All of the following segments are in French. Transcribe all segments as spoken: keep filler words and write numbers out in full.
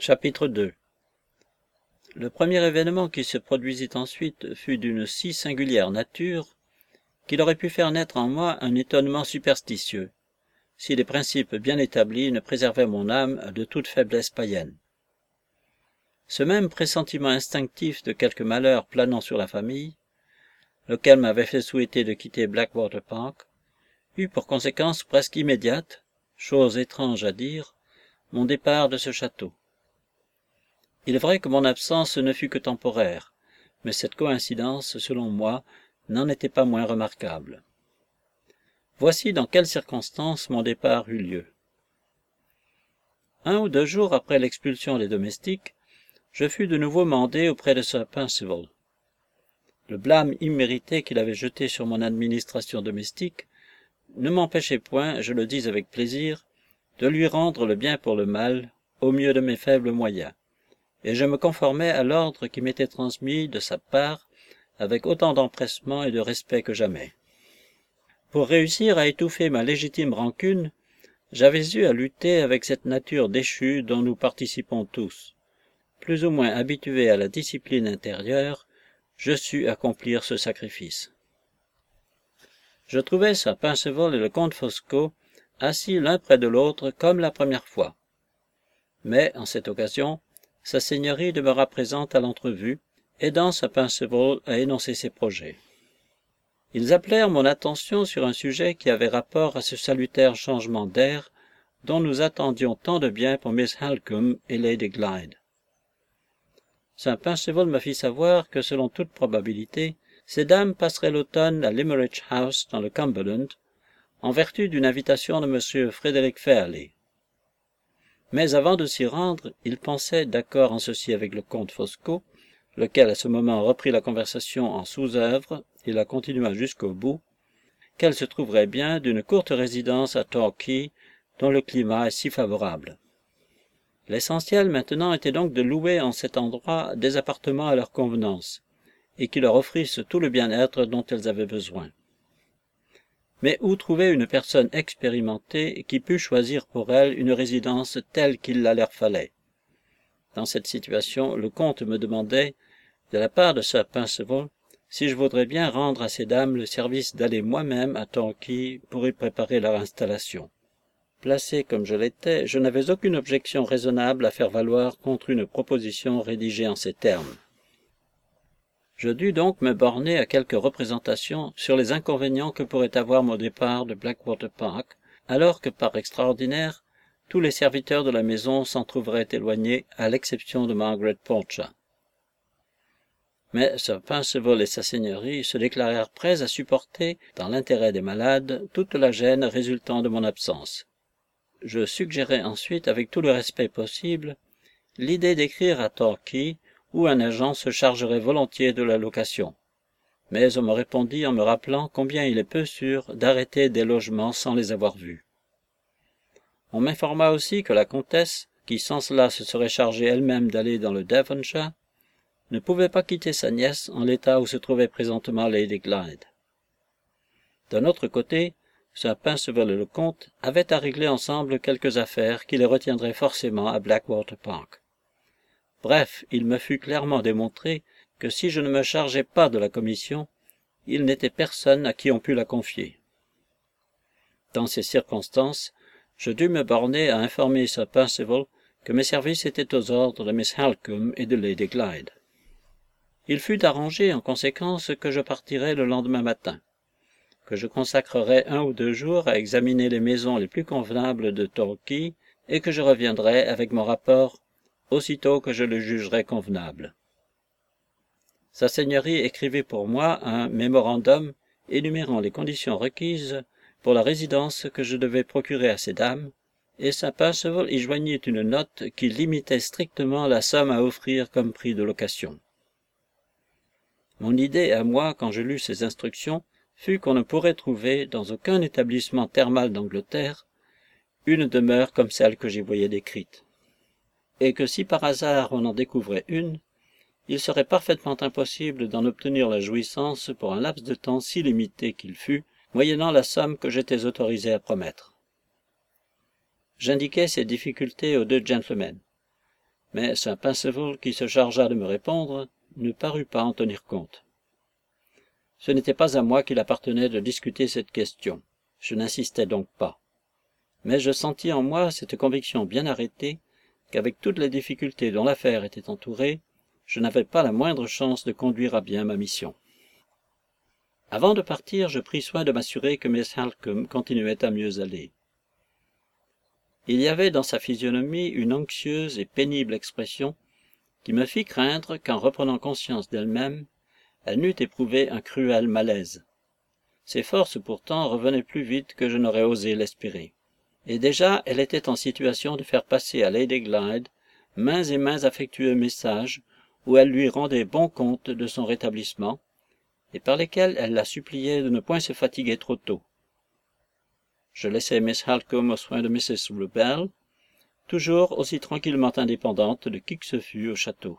Chapitre deux. Le premier événement qui se produisit ensuite fut d'une si singulière nature qu'il aurait pu faire naître en moi un étonnement superstitieux, si les principes bien établis ne préservaient mon âme de toute faiblesse païenne. Ce même pressentiment instinctif de quelque malheur planant sur la famille, lequel m'avait fait souhaiter de quitter Blackwater Park, eut pour conséquence presque immédiate, chose étrange à dire, mon départ de ce château. Il est vrai que mon absence ne fut que temporaire, mais cette coïncidence, selon moi, n'en était pas moins remarquable. Voici dans quelles circonstances mon départ eut lieu. Un ou deux jours après l'expulsion des domestiques, je fus de nouveau mandé auprès de Sir Percival. Le blâme immérité qu'il avait jeté sur mon administration domestique ne m'empêchait point, je le dis avec plaisir, de lui rendre le bien pour le mal, au mieux de mes faibles moyens, et je me conformais à l'ordre qui m'était transmis de sa part avec autant d'empressement et de respect que jamais. Pour réussir à étouffer ma légitime rancune, j'avais eu à lutter avec cette nature déchue dont nous participons tous. Plus ou moins habitué à la discipline intérieure, je sus accomplir ce sacrifice. Je trouvai Sir Percival et le comte Foscot assis l'un près de l'autre comme la première fois. Mais, en cette occasion, sa seigneurie demeura présente à l'entrevue, aidant Sir Percival à énoncer ses projets. Ils appelèrent mon attention sur un sujet qui avait rapport à ce salutaire changement d'air dont nous attendions tant de bien pour Miss Halcombe et Lady Glyde. Sir Percival me fit savoir que, selon toute probabilité, ces dames passeraient l'automne à Limmeridge House dans le Cumberland, en vertu d'une invitation de M. Frederick Fairley. Mais avant de s'y rendre, il pensait, d'accord en ceci avec le comte Foscot, lequel à ce moment reprit la conversation en sous-œuvre et la continua jusqu'au bout, qu'elle se trouverait bien d'une courte résidence à Torquay, dont le climat est si favorable. L'essentiel maintenant était donc de louer en cet endroit des appartements à leur convenance, et qui leur offrissent tout le bien-être dont elles avaient besoin. Mais où trouver une personne expérimentée qui pût choisir pour elles une résidence telle qu'il la leur fallait? Dans cette situation, le comte me demandait, de la part de Sir Percival, si je voudrais bien rendre à ces dames le service d'aller moi-même à Torquay pour y préparer leur installation. Placé comme je l'étais, je n'avais aucune objection raisonnable à faire valoir contre une proposition rédigée en ces termes. Je dus donc me borner à quelques représentations sur les inconvénients que pourrait avoir mon départ de Blackwater Park, alors que, par extraordinaire, tous les serviteurs de la maison s'en trouveraient éloignés, à l'exception de Margaret Porcher. Mais Sir Percival et sa seigneurie se déclarèrent prêts à supporter, dans l'intérêt des malades, toute la gêne résultant de mon absence. Je suggérai ensuite, avec tout le respect possible, l'idée d'écrire à Torquay, où un agent se chargerait volontiers de la location. Mais on me répondit en me rappelant combien il est peu sûr d'arrêter des logements sans les avoir vus. On m'informa aussi que la comtesse, qui sans cela se serait chargée elle-même d'aller dans le Devonshire, ne pouvait pas quitter sa nièce en l'état où se trouvait présentement Lady Glyde. D'un autre côté, Sir Percival et le comte avaient à régler ensemble quelques affaires qui les retiendraient forcément à Blackwater Park. Bref, il me fut clairement démontré que si je ne me chargeais pas de la commission, il n'était personne à qui on pût la confier. Dans ces circonstances, je dus me borner à informer Sir Percival que mes services étaient aux ordres de Miss Halcombe et de Lady Glyde. Il fut arrangé en conséquence que je partirais le lendemain matin, que je consacrerais un ou deux jours à examiner les maisons les plus convenables de Torquay et que je reviendrais avec mon rapport aussitôt que je le jugerais convenable. Sa seigneurie écrivit pour moi un mémorandum énumérant les conditions requises pour la résidence que je devais procurer à ces dames, et Sir Percival y joignit une note qui limitait strictement la somme à offrir comme prix de location. Mon idée à moi, quand je lus ces instructions, fut qu'on ne pourrait trouver, dans aucun établissement thermal d'Angleterre, une demeure comme celle que j'y voyais décrite, et que si par hasard on en découvrait une, il serait parfaitement impossible d'en obtenir la jouissance pour un laps de temps si limité qu'il fût, moyennant la somme que j'étais autorisé à promettre. J'indiquai ces difficultés aux deux gentlemen, mais Sir Perceval, qui se chargea de me répondre, ne parut pas en tenir compte. Ce n'était pas à moi qu'il appartenait de discuter cette question. Je n'insistais donc pas. Mais je sentis en moi cette conviction bien arrêtée qu'avec toutes les difficultés dont l'affaire était entourée, je n'avais pas la moindre chance de conduire à bien ma mission. Avant de partir, je pris soin de m'assurer que Miss Halcombe continuait à mieux aller. Il y avait dans sa physionomie une anxieuse et pénible expression qui me fit craindre qu'en reprenant conscience d'elle-même, elle n'eût éprouvé un cruel malaise. Ses forces pourtant revenaient plus vite que je n'aurais osé l'espérer. Et déjà elle était en situation de faire passer à Lady Glyde maints et maints affectueux messages où elle lui rendait bon compte de son rétablissement, et par lesquels elle la suppliait de ne point se fatiguer trop tôt. Je laissai Miss Halcombe aux soins de Missus Rubel, toujours aussi tranquillement indépendante de qui que ce fût au château.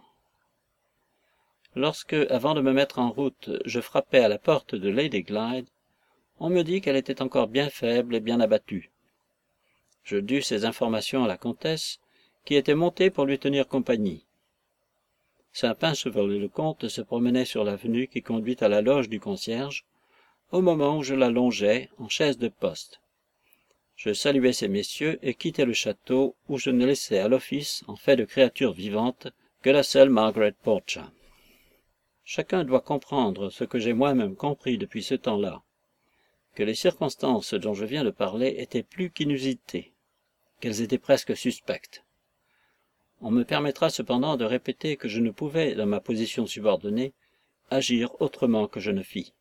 Lorsque, avant de me mettre en route, je frappai à la porte de Lady Glyde, on me dit qu'elle était encore bien faible et bien abattue. Je dus ces informations à la comtesse, qui était montée pour lui tenir compagnie. Sir Perceval et le comte se promenaient sur l'avenue qui conduit à la loge du concierge, au moment où je la longeais, en chaise de poste. Je saluai ces messieurs et quittai le château, où je ne laissai à l'office, en fait de créature vivante, que la seule Margaret Porcher. Chacun doit comprendre ce que j'ai moi-même compris depuis ce temps-là, que les circonstances dont je viens de parler étaient plus qu'inusitées, qu'elles étaient presque suspectes. On me permettra cependant de répéter que je ne pouvais, dans ma position subordonnée, agir autrement que je ne fis.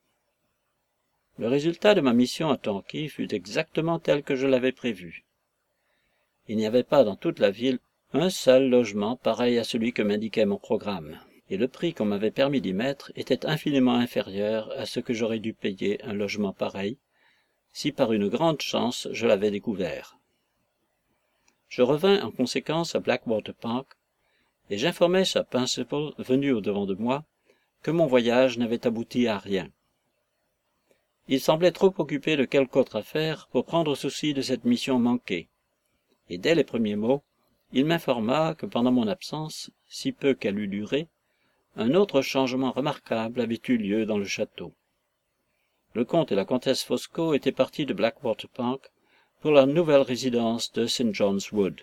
Le résultat de ma mission à Torquay fut exactement tel que je l'avais prévu. Il n'y avait pas dans toute la ville un seul logement pareil à celui que m'indiquait mon programme, et le prix qu'on m'avait permis d'y mettre était infiniment inférieur à ce que j'aurais dû payer un logement pareil, si par une grande chance je l'avais découvert. Je revins en conséquence à Blackwater Park, et j'informai Sir Perceval, venu au-devant de moi, que mon voyage n'avait abouti à rien. Il semblait trop occupé de quelque autre affaire pour prendre souci de cette mission manquée, et dès les premiers mots, il m'informa que pendant mon absence, si peu qu'elle eût duré, un autre changement remarquable avait eu lieu dans le château. Le comte et la comtesse Fosco étaient partis de Blackwater Park pour leur nouvelle résidence de Saint John's Wood.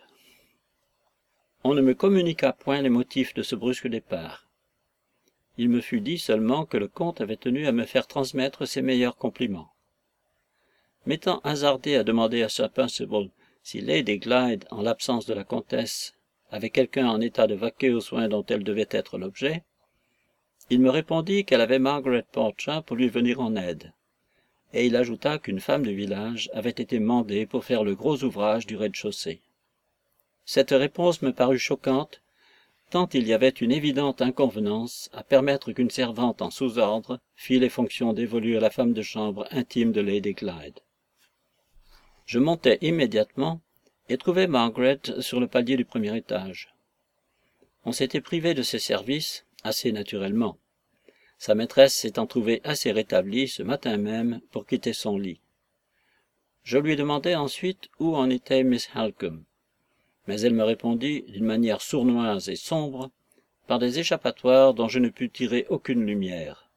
On ne me communiqua point les motifs de ce brusque départ. Il me fut dit seulement que le comte avait tenu à me faire transmettre ses meilleurs compliments. M'étant hasardé à demander à Sir Perceval si Lady Glyde, en l'absence de la comtesse, avait quelqu'un en état de vaquer aux soins dont elle devait être l'objet, il me répondit qu'elle avait Margaret Porcher pour lui venir en aide, et il ajouta qu'une femme du village avait été mandée pour faire le gros ouvrage du rez-de-chaussée. Cette réponse me parut choquante, tant il y avait une évidente inconvenance à permettre qu'une servante en sous-ordre fît les fonctions dévolues à la femme de chambre intime de Lady Glyde. Je montai immédiatement et trouvai Margaret sur le palier du premier étage. On s'était privé de ses services, assez naturellement. Sa maîtresse s'étant trouvée assez rétablie ce matin même pour quitter son lit. Je lui demandai ensuite où en était Miss Halcombe, mais elle me répondit d'une manière sournoise et sombre, par des échappatoires dont je ne pus tirer aucune lumière.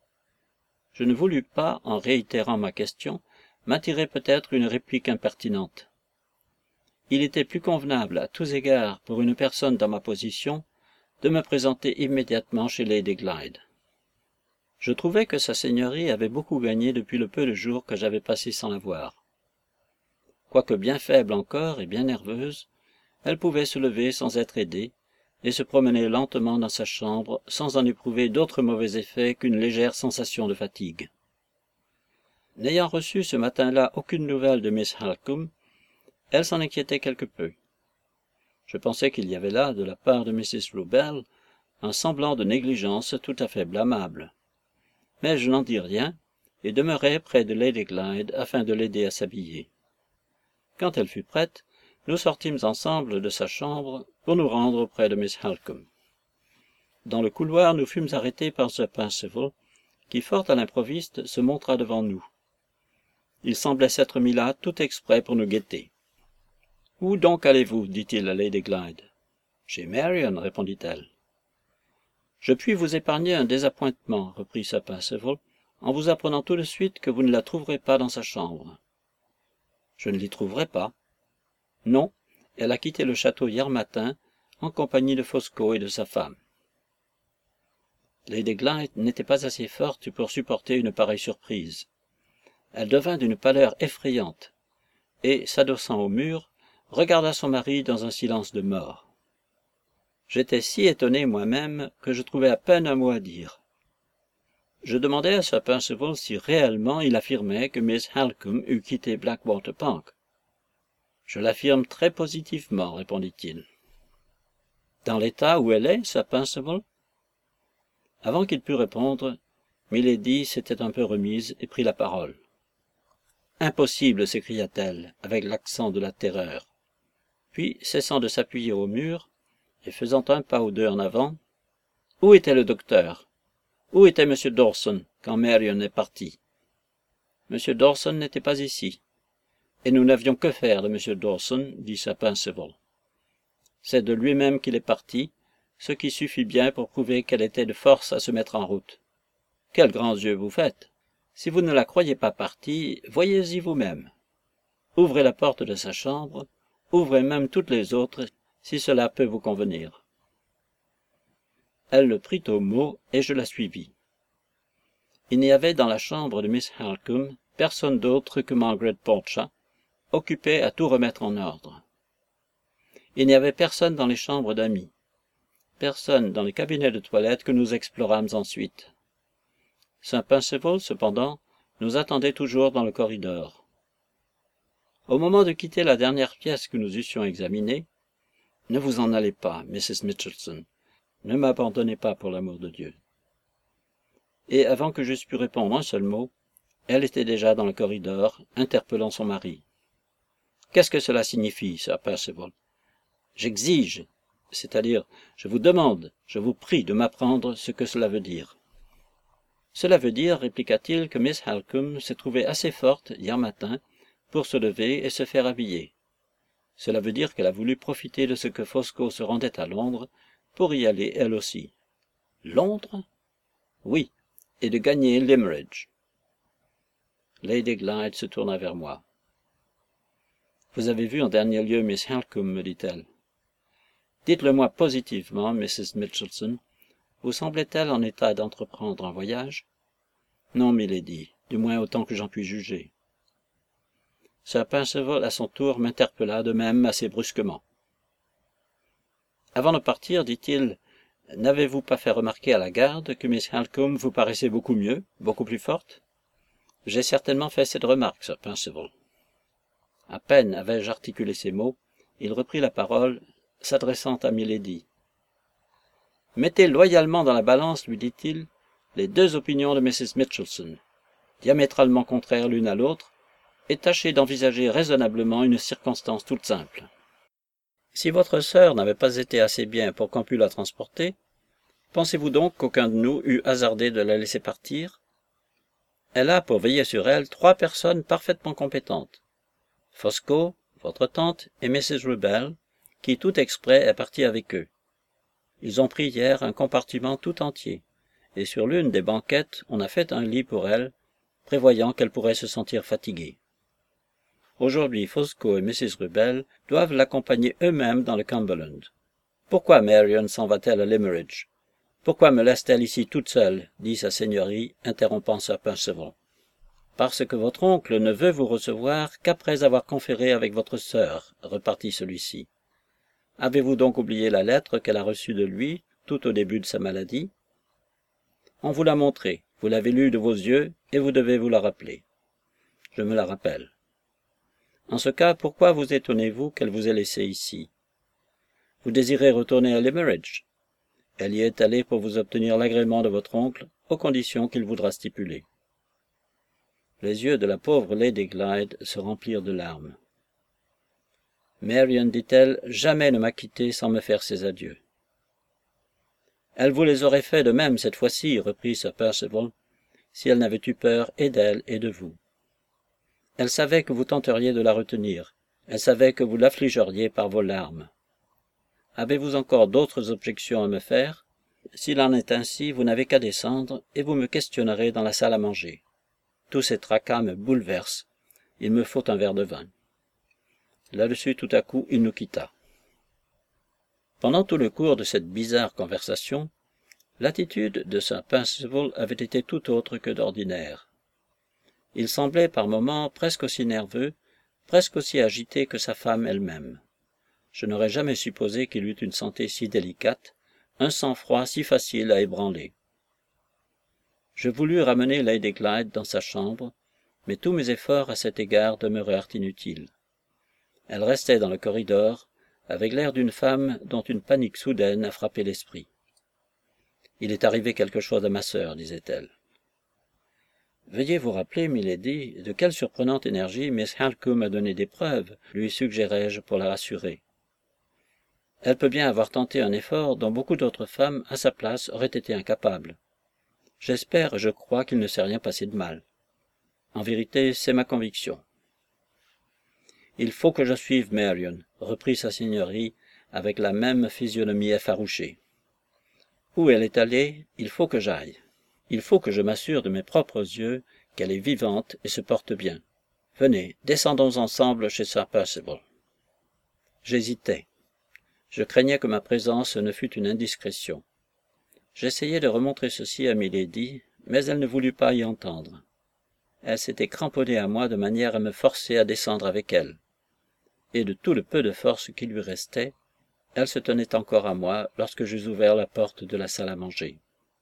Je ne voulus pas, en réitérant ma question, m'attirer peut-être une réplique impertinente. Il était plus convenable à tous égards pour une personne dans ma position de me présenter immédiatement chez Lady Glyde. Je trouvais que sa seigneurie avait beaucoup gagné depuis le peu de jours que j'avais passé sans la voir. Quoique bien faible encore et bien nerveuse, elle pouvait se lever sans être aidée, et se promener lentement dans sa chambre sans en éprouver d'autre mauvais effet qu'une légère sensation de fatigue. N'ayant reçu ce matin-là aucune nouvelle de Miss Halcombe, elle s'en inquiétait quelque peu. Je pensais qu'il y avait là, de la part de Missus Rubel, un semblant de négligence tout à fait blâmable. Mais je n'en dis rien, et demeurai près de Lady Glyde afin de l'aider à s'habiller. Quand elle fut prête, nous sortîmes ensemble de sa chambre pour nous rendre auprès de Miss Halcombe. Dans le couloir, nous fûmes arrêtés par Sir Perceval, qui, fort à l'improviste, se montra devant nous. Il semblait s'être mis là tout exprès pour nous guetter. « Où donc allez-vous » dit-il à Lady Glyde. Chez Marion, répondit-elle. Je puis vous épargner un désappointement, reprit Sir Perceval, en vous apprenant tout de suite que vous ne la trouverez pas dans sa chambre. Je ne l'y trouverai pas. Non, elle a quitté le château hier matin, en compagnie de Fosco et de sa femme. Lady Glyde n'était pas assez forte pour supporter une pareille surprise. Elle devint d'une pâleur effrayante, et, s'adossant au mur, regarda son mari dans un silence de mort. J'étais si étonné moi-même que je trouvais à peine un mot à dire. Je demandai à Sir Perceval si réellement il affirmait que Miss Halcombe eût quitté Blackwater Park. « Je l'affirme très positivement, répondit-il. »« Dans l'état où elle est, Sir Perceval ?» Avant qu'il pût répondre, Milady s'était un peu remise et prit la parole. « Impossible !» s'écria-t-elle, avec l'accent de la terreur. Puis, cessant de s'appuyer au mur, et faisant un pas ou deux en avant, « Où était le docteur? Où était M. Dawson quand Marion est partie? M. Dawson n'était pas ici, et nous n'avions que faire de M. Dawson, dit Sir Perceval. C'est de lui-même qu'il est parti, ce qui suffit bien pour prouver qu'elle était de force à se mettre en route. Quels grands yeux vous faites! Si vous ne la croyez pas partie, voyez-y vous-même. Ouvrez la porte de sa chambre, ouvrez même toutes les autres, si cela peut vous convenir. Elle le prit au mot, et je la suivis. Il n'y avait dans la chambre de Miss Halcombe personne d'autre que Margaret Portchat, occupée à tout remettre en ordre. Il n'y avait personne dans les chambres d'amis, personne dans les cabinets de toilette que nous explorâmes ensuite. Sir Perceval, cependant, nous attendait toujours dans le corridor. Au moment de quitter la dernière pièce que nous eussions examinée, « Ne vous en allez pas, Missus Mitchelson, ne m'abandonnez pas pour l'amour de Dieu. » Et avant que j'eusse pu répondre un seul mot, elle était déjà dans le corridor, interpellant son mari. « Qu'est-ce que cela signifie, Sir Perceval? J'exige, c'est-à-dire, je vous demande, je vous prie de m'apprendre ce que cela veut dire. » Cela veut dire, répliqua-t-il, que Miss Halcombe s'est trouvée assez forte, hier matin, pour se lever et se faire habiller. Cela veut dire qu'elle a voulu profiter de ce que Fosco se rendait à Londres, pour y aller elle aussi. Londres? Oui, et de gagner Limmeridge. Lady Glyde se tourna vers moi. « Vous avez vu en dernier lieu Miss Halcombe, me dit-elle. Dites-le-moi positivement, Missus Mitchelson. Vous semblait-elle en état d'entreprendre un voyage? Non, milady, du moins autant que j'en puis juger. Sir Perceval, à son tour, m'interpella de même assez brusquement. Avant de partir, dit-il, n'avez-vous pas fait remarquer à la garde que Miss Halcombe vous paraissait beaucoup mieux, beaucoup plus forte? J'ai certainement fait cette remarque, Sir Perceval. À peine avais-je articulé ces mots, il reprit la parole, s'adressant à Milady. Mettez loyalement dans la balance, lui dit-il, les deux opinions de Missus Mitchelson, diamétralement contraires l'une à l'autre, et tâchez d'envisager raisonnablement une circonstance toute simple. Si votre sœur n'avait pas été assez bien pour qu'on pût la transporter, pensez-vous donc qu'aucun de nous eût hasardé de la laisser partir? Elle a, pour veiller sur elle, trois personnes parfaitement compétentes. Fosco, votre tante et Missus Rubel, qui tout exprès est partie avec eux. Ils ont pris hier un compartiment tout entier, et sur l'une des banquettes on a fait un lit pour elle, prévoyant qu'elle pourrait se sentir fatiguée. Aujourd'hui, Fosco et Missus Rubel doivent l'accompagner eux-mêmes dans le Cumberland. Pourquoi Marion s'en va-t-elle à Limmeridge? Pourquoi me laisse-t-elle ici toute seule? Dit sa seigneurie, interrompant Sir Perceval. Parce que votre oncle ne veut vous recevoir qu'après avoir conféré avec votre sœur, repartit celui-ci. Avez-vous donc oublié la lettre qu'elle a reçue de lui, tout au début de sa maladie? On vous l'a montrée, vous l'avez lue de vos yeux, et vous devez vous la rappeler. Je me la rappelle. En ce cas, pourquoi vous étonnez-vous qu'elle vous ait laissé ici? Vous désirez retourner à Limmeridge. Elle y est allée pour vous obtenir l'agrément de votre oncle, aux conditions qu'il voudra stipuler. Les yeux de la pauvre Lady Glyde se remplirent de larmes. Marion, dit-elle, jamais ne m'a quitté sans me faire ses adieux. Elle vous les aurait fait de même cette fois-ci, reprit Sir Perceval, si elle n'avait eu peur et d'elle et de vous. Elle savait que vous tenteriez de la retenir, elle savait que vous l'affligeriez par vos larmes. Avez-vous encore d'autres objections à me faire? S'il en est ainsi, vous n'avez qu'à descendre, et vous me questionnerez dans la salle à manger. Tous ces tracas me bouleversent. Il me faut un verre de vin. » Là-dessus, tout à coup, il nous quitta. Pendant tout le cours de cette bizarre conversation, l'attitude de Sir Percival avait été tout autre que d'ordinaire. Il semblait par moments presque aussi nerveux, presque aussi agité que sa femme elle-même. Je n'aurais jamais supposé qu'il eût une santé si délicate, un sang-froid si facile à ébranler. Je voulus ramener Lady Glyde dans sa chambre, mais tous mes efforts à cet égard demeurèrent inutiles. Elle restait dans le corridor, avec l'air d'une femme dont une panique soudaine a frappé l'esprit. « Il est arrivé quelque chose à ma sœur, disait-elle. »« Veuillez vous rappeler, milady, de quelle surprenante énergie Miss Halcombe a donné des preuves, lui suggérai-je pour la rassurer. Elle peut bien avoir tenté un effort dont beaucoup d'autres femmes, à sa place, auraient été incapables. J'espère et je crois qu'il ne s'est rien passé de mal. En vérité, c'est ma conviction. »« Il faut que je suive Marion, » reprit sa seigneurie avec la même physionomie effarouchée. « Où elle est allée, il faut que j'aille. Il faut que je m'assure de mes propres yeux qu'elle est vivante et se porte bien. Venez, descendons ensemble chez Sir Percival. » J'hésitais. Je craignais que ma présence ne fût une indiscrétion. J'essayai de remontrer ceci à milady, mais elle ne voulut pas y entendre. Elle s'était cramponnée à moi de manière à me forcer à descendre avec elle. Et de tout le peu de force qui lui restait, elle se tenait encore à moi lorsque j'eus ouvert la porte de la salle à manger.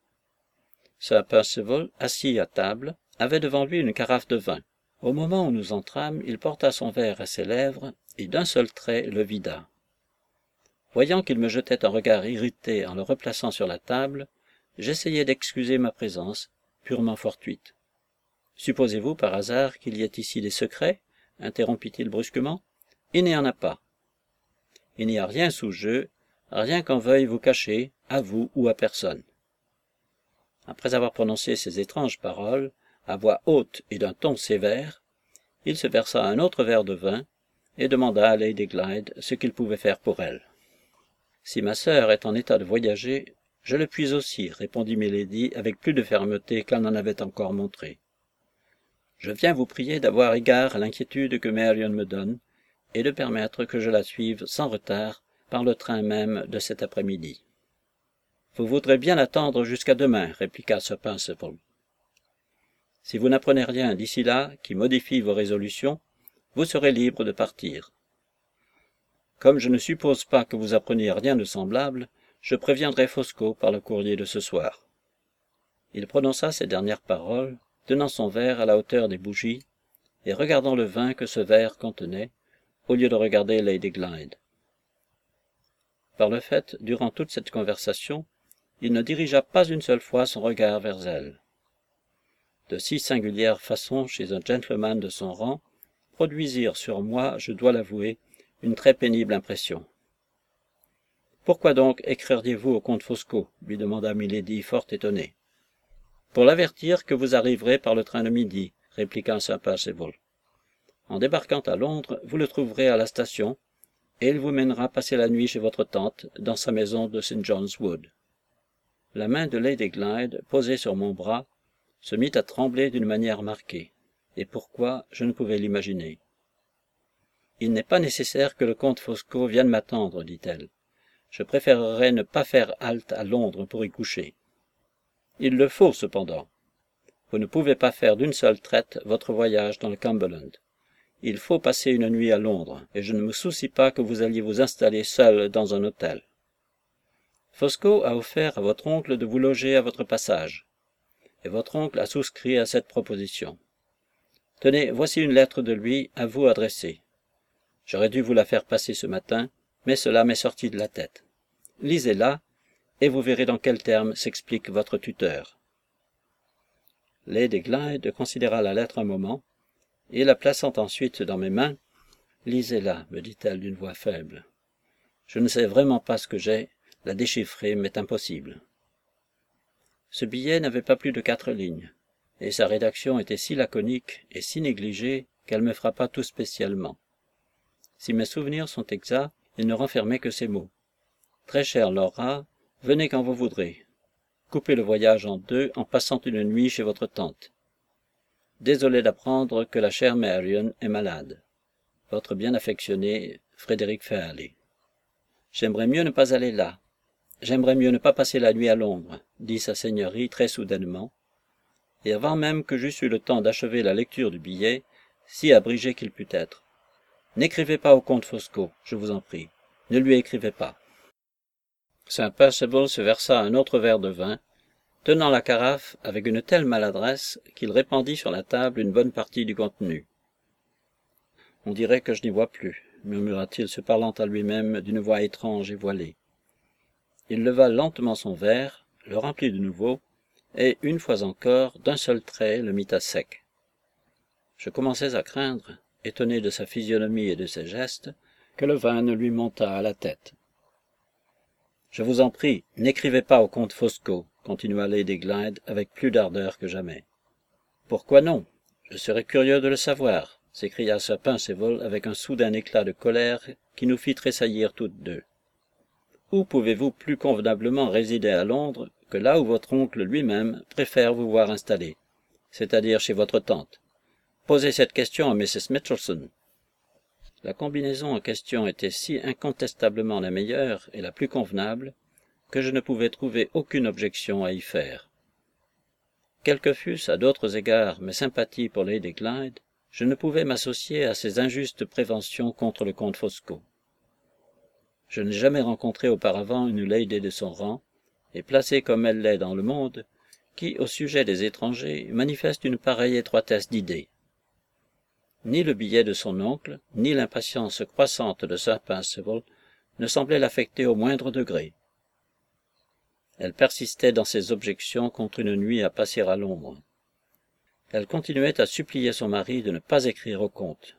Sir Percival, assis à table, avait devant lui une carafe de vin. Au moment où nous entrâmes, il porta son verre à ses lèvres et d'un seul trait le vida. Voyant qu'il me jetait un regard irrité en le replaçant sur la table, j'essayai d'excuser ma présence, purement fortuite. « Supposez-vous par hasard qu'il y ait ici des secrets ?» interrompit-il brusquement. « Il n'y en a pas. Il n'y a rien sous jeu, rien qu'on veuille vous cacher, à vous ou à personne. » Après avoir prononcé ces étranges paroles, à voix haute et d'un ton sévère, il se versa un autre verre de vin et demanda à Lady Glyde ce qu'il pouvait faire pour elle. « Si ma sœur est en état de voyager, je le puis aussi, » répondit milady avec plus de fermeté qu'elle n'en avait encore montré. « Je viens vous prier d'avoir égard à l'inquiétude que Marion me donne, et de permettre que je la suive sans retard par le train même de cet après-midi. »« Vous voudrez bien attendre jusqu'à demain, » répliqua Sir Percival. « Si vous n'apprenez rien d'ici là qui modifie vos résolutions, vous serez libre de partir. Comme je ne suppose pas que vous appreniez rien de semblable, je préviendrai Foscot par le courrier de ce soir. » Il prononça ces dernières paroles, tenant son verre à la hauteur des bougies, et regardant le vin que ce verre contenait, au lieu de regarder Lady Glyde. Par le fait, durant toute cette conversation, il ne dirigea pas une seule fois son regard vers elle. De si singulières façons chez un gentleman de son rang produisirent sur moi, je dois l'avouer, une très pénible impression. « Pourquoi donc écririez-vous au comte Foscot ?» lui demanda milady, fort étonnée. « Pour l'avertir que vous arriverez par le train de midi, » répliqua Sir Percival. « En débarquant à Londres, vous le trouverez à la station, et il vous mènera passer la nuit chez votre tante, dans sa maison de Saint John's Wood. » La main de Lady Glyde, posée sur mon bras, se mit à trembler d'une manière marquée, et pourquoi, je ne pouvais l'imaginer. « Il n'est pas nécessaire que le comte Foscot vienne m'attendre, dit-elle. Je préférerais ne pas faire halte à Londres pour y coucher. Il le faut, cependant. Vous ne pouvez pas faire d'une seule traite votre voyage dans le Cumberland. Il faut passer une nuit à Londres, et je ne me soucie pas que vous alliez vous installer seul dans un hôtel. Foscot a offert à votre oncle de vous loger à votre passage, et votre oncle a souscrit à cette proposition. Tenez, voici une lettre de lui à vous adressée. J'aurais dû vous la faire passer ce matin, mais cela m'est sorti de la tête. Lisez-la, et vous verrez dans quels termes s'explique votre tuteur. » Lady Glyde considéra la lettre un moment, et la plaçant ensuite dans mes mains, « Lisez-la, me dit-elle d'une voix faible. Je ne sais vraiment pas ce que j'ai, la déchiffrer m'est impossible. » Ce billet n'avait pas plus de quatre lignes, et sa rédaction était si laconique et si négligée qu'elle me frappa tout spécialement. Si mes souvenirs sont exacts, il ne renfermait que ces mots. Très chère Laura, venez quand vous voudrez. Coupez le voyage en deux en passant une nuit chez votre tante. Désolé d'apprendre que la chère Marion est malade. Votre bien affectionné Frédéric Fairley. J'aimerais mieux ne pas aller là. J'aimerais mieux ne pas passer la nuit à Londres, dit sa seigneurie très soudainement, et avant même que j'eusse eu le temps d'achever la lecture du billet, si abrégé qu'il pût être. N'écrivez pas au comte Foscot, je vous en prie. Ne lui écrivez pas. Sir Perceval se versa un autre verre de vin, tenant la carafe avec une telle maladresse qu'il répandit sur la table une bonne partie du contenu. « On dirait que je n'y vois plus, » murmura-t-il se parlant à lui-même d'une voix étrange et voilée. Il leva lentement son verre, le remplit de nouveau, et, une fois encore, d'un seul trait, le mit à sec. Je commençais à craindre, étonné de sa physionomie et de ses gestes, que le vin ne lui montât à la tête. « Je vous en prie, n'écrivez pas au comte Foscot, » continua Lady Glyde avec plus d'ardeur que jamais. « Pourquoi non? Je serais curieux de le savoir, » s'écria Sir Perceval avec un soudain éclat de colère qui nous fit tressaillir toutes deux. « Où pouvez-vous plus convenablement résider à Londres que là où votre oncle lui-même préfère vous voir installé, c'est-à-dire chez votre tante? Posez cette question à Missus Mitchelson. » La combinaison en question était si incontestablement la meilleure et la plus convenable que je ne pouvais trouver aucune objection à y faire. Quelles que fussent à d'autres égards mes sympathies pour Lady Glyde, je ne pouvais m'associer à ces injustes préventions contre le comte Foscot. Je n'ai jamais rencontré auparavant une lady de son rang, et placée comme elle l'est dans le monde, qui, au sujet des étrangers, manifeste une pareille étroitesse d'idées. Ni le billet de son oncle, ni l'impatience croissante de Sir Perceval ne semblaient l'affecter au moindre degré. Elle persistait dans ses objections contre une nuit à passer à l'ombre. Elle continuait à supplier son mari de ne pas écrire au comte.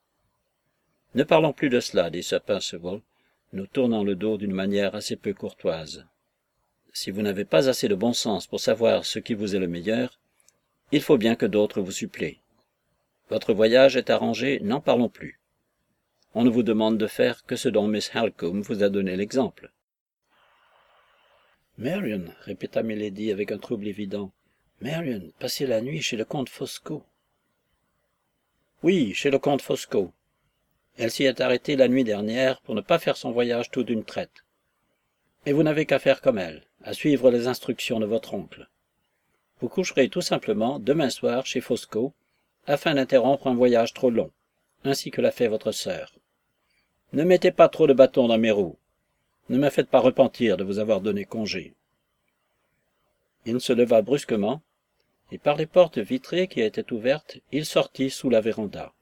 « Ne parlons plus de cela, dit Sir Perceval, nous tournant le dos d'une manière assez peu courtoise. Si vous n'avez pas assez de bon sens pour savoir ce qui vous est le meilleur, il faut bien que d'autres vous suppléent. Votre voyage est arrangé, n'en parlons plus. On ne vous demande de faire que ce dont Miss Halcombe vous a donné l'exemple. »« Marion, répéta Milady avec un trouble évident. Marion, passer la nuit chez le comte Foscot. »« Oui, chez le comte Foscot. Elle s'y est arrêtée la nuit dernière pour ne pas faire son voyage tout d'une traite. Et vous n'avez qu'à faire comme elle, à suivre les instructions de votre oncle. Vous coucherez tout simplement demain soir chez Foscot, afin d'interrompre un voyage trop long, ainsi que l'a fait votre sœur. Ne mettez pas trop de bâtons dans mes roues. Ne me faites pas repentir de vous avoir donné congé. » Il se leva brusquement, et par les portes vitrées qui étaient ouvertes, il sortit sous la véranda.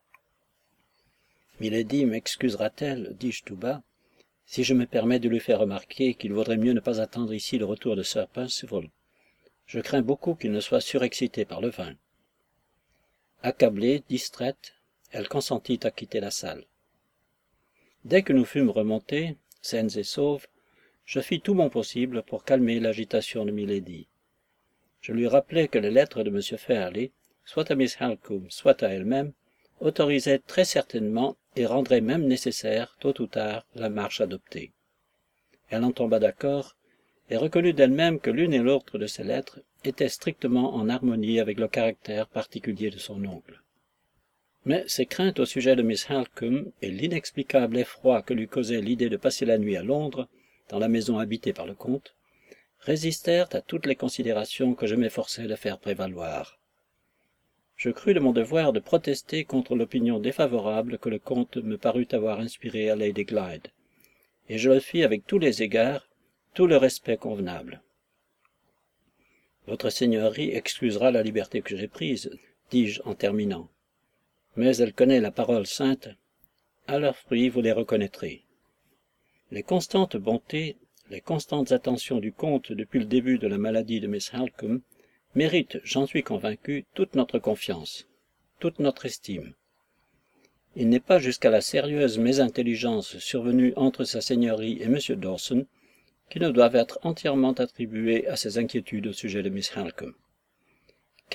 « Milady m'excusera-t-elle, dis-je tout bas, si je me permets de lui faire remarquer qu'il vaudrait mieux ne pas attendre ici le retour de Sir Perceval. Je crains beaucoup qu'il ne soit surexcité par le vin. » Accablée, distraite, elle consentit à quitter la salle. Dès que nous fûmes remontés, saines et sauves, je fis tout mon possible pour calmer l'agitation de Milady. Je lui rappelai que les lettres de M. Fairley, soit à Miss Halcombe, soit à elle-même, autorisaient très certainement et rendraient même nécessaire, tôt ou tard, la marche adoptée. Elle en tomba d'accord, et reconnut d'elle-même que l'une et l'autre de ces lettres étaient strictement en harmonie avec le caractère particulier de son oncle. Mais ses craintes au sujet de Miss Halcombe et l'inexplicable effroi que lui causait l'idée de passer la nuit à Londres, dans la maison habitée par le comte, résistèrent à toutes les considérations que je m'efforçais de faire prévaloir. Je crus de mon devoir de protester contre l'opinion défavorable que le comte me parut avoir inspirée à Lady Glyde, et je le fis avec tous les égards, tout le respect convenable. « Votre seigneurie excusera la liberté que j'ai prise, » dis-je en terminant. « Mais elle connaît la parole sainte. À leurs fruits, vous les reconnaîtrez. Les constantes bontés, les constantes attentions du comte depuis le début de la maladie de Miss Halcombe méritent, j'en suis convaincu, toute notre confiance, toute notre estime. Il n'est pas jusqu'à la sérieuse mésintelligence survenue entre sa seigneurie et M. Dawson qui ne doivent être entièrement attribuées à ses inquiétudes au sujet de Miss Halcombe. »« Quelle mésintelligence ?»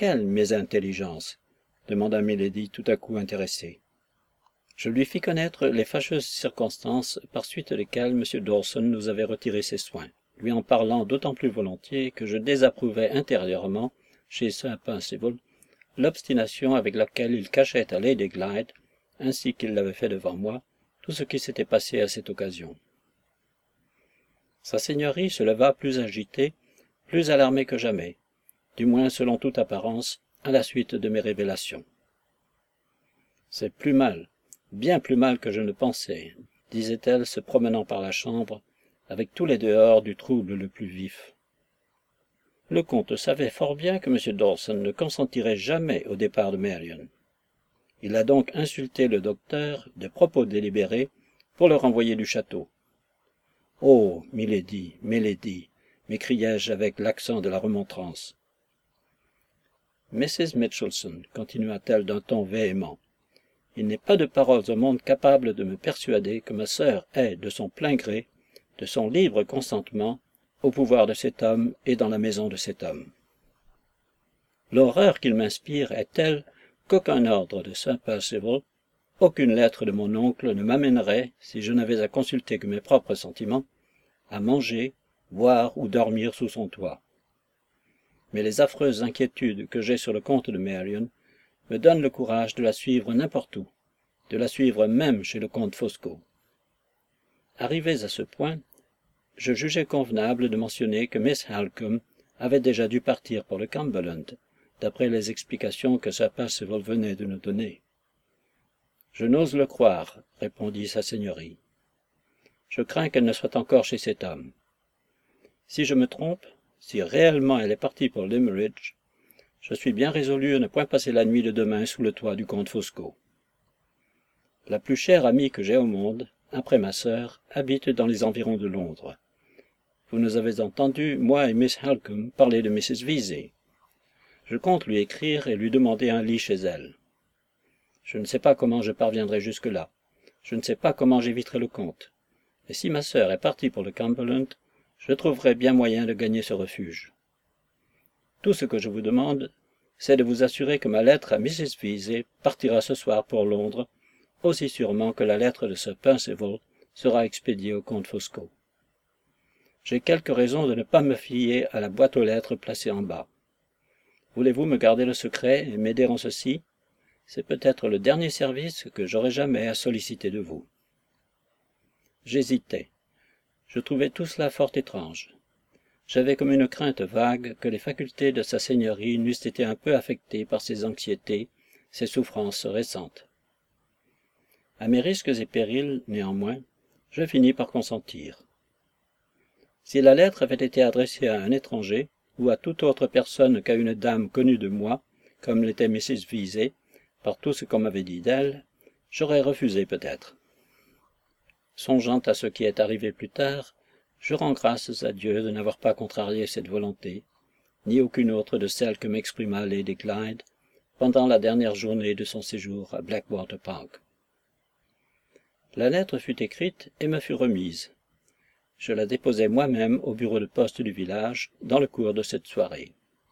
demanda Milady tout à coup intéressée. Je lui fis connaître les fâcheuses circonstances par suite desquelles M. Dawson nous avait retiré ses soins, lui en parlant d'autant plus volontiers que je désapprouvais intérieurement, chez Sir Perceval, l'obstination avec laquelle il cachait à Lady Glyde, ainsi qu'il l'avait fait devant moi, tout ce qui s'était passé à cette occasion. Sa seigneurie se leva plus agitée, plus alarmée que jamais, du moins selon toute apparence, à la suite de mes révélations. « C'est plus mal, bien plus mal que je ne pensais, » disait-elle se promenant par la chambre, avec tous les dehors du trouble le plus vif. Le comte savait fort bien que M. Dawson ne consentirait jamais au départ de Marion. Il a donc insulté le docteur de propos délibérés pour le renvoyer du château. « Oh, milady, milady !» m'écriai-je avec l'accent de la remontrance. « Missus Mitchelson, continua-t-elle d'un ton véhément, il n'est pas de paroles au monde capable de me persuader que ma sœur est, de son plein gré, de son libre consentement, au pouvoir de cet homme et dans la maison de cet homme. L'horreur qu'il m'inspire est telle qu'aucun ordre de Sir Perceval, aucune lettre de mon oncle ne m'amènerait, si je n'avais à consulter que mes propres sentiments, à manger, boire ou dormir sous son toit. Mais les affreuses inquiétudes que j'ai sur le compte de Marion me donnent le courage de la suivre n'importe où, de la suivre même chez le comte Fosco. Arrivés à ce point, je jugeais convenable de mentionner que Miss Halcombe avait déjà dû partir pour le Cumberland, d'après les explications que Sir Perceval venait de nous donner. « Je n'ose le croire, » répondit sa seigneurie. « Je crains qu'elle ne soit encore chez cet homme. Si je me trompe, si réellement elle est partie pour Limmeridge, je suis bien résolu à ne point passer la nuit de demain sous le toit du comte Fosco. La plus chère amie que j'ai au monde, après ma sœur, habite dans les environs de Londres. Vous nous avez entendu, moi et Miss Halcombe, parler de Missus Vesey. Je compte lui écrire et lui demander un lit chez elle. Je ne sais pas comment je parviendrai jusque-là. Je ne sais pas comment j'éviterai le comte. Et si ma sœur est partie pour le Cumberland, je trouverai bien moyen de gagner ce refuge. Tout ce que je vous demande, c'est de vous assurer que ma lettre à Missus Vesey partira ce soir pour Londres, aussi sûrement que la lettre de Sir Perceval sera expédiée au comte Fosco. J'ai quelques raisons de ne pas me fier à la boîte aux lettres placée en bas. Voulez-vous me garder le secret et m'aider en ceci? C'est peut-être le dernier service que j'aurai jamais à solliciter de vous. » J'hésitais. Je trouvais tout cela fort étrange. J'avais comme une crainte vague que les facultés de sa seigneurie n'eussent été un peu affectées par ses anxiétés, ses souffrances récentes. À mes risques et périls, néanmoins, je finis par consentir. Si la lettre avait été adressée à un étranger, ou à toute autre personne qu'à une dame connue de moi, comme l'était Missus Vesey, par tout ce qu'on m'avait dit d'elle, j'aurais refusé peut-être. Songeant à ce qui est arrivé plus tard, je rends grâces à Dieu de n'avoir pas contrarié cette volonté, ni aucune autre de celles que m'exprima Lady Glyde pendant la dernière journée de son séjour à Blackwater Park. La lettre fut écrite et me fut remise. Je la déposai moi-même au bureau de poste du village dans le cours de cette soirée.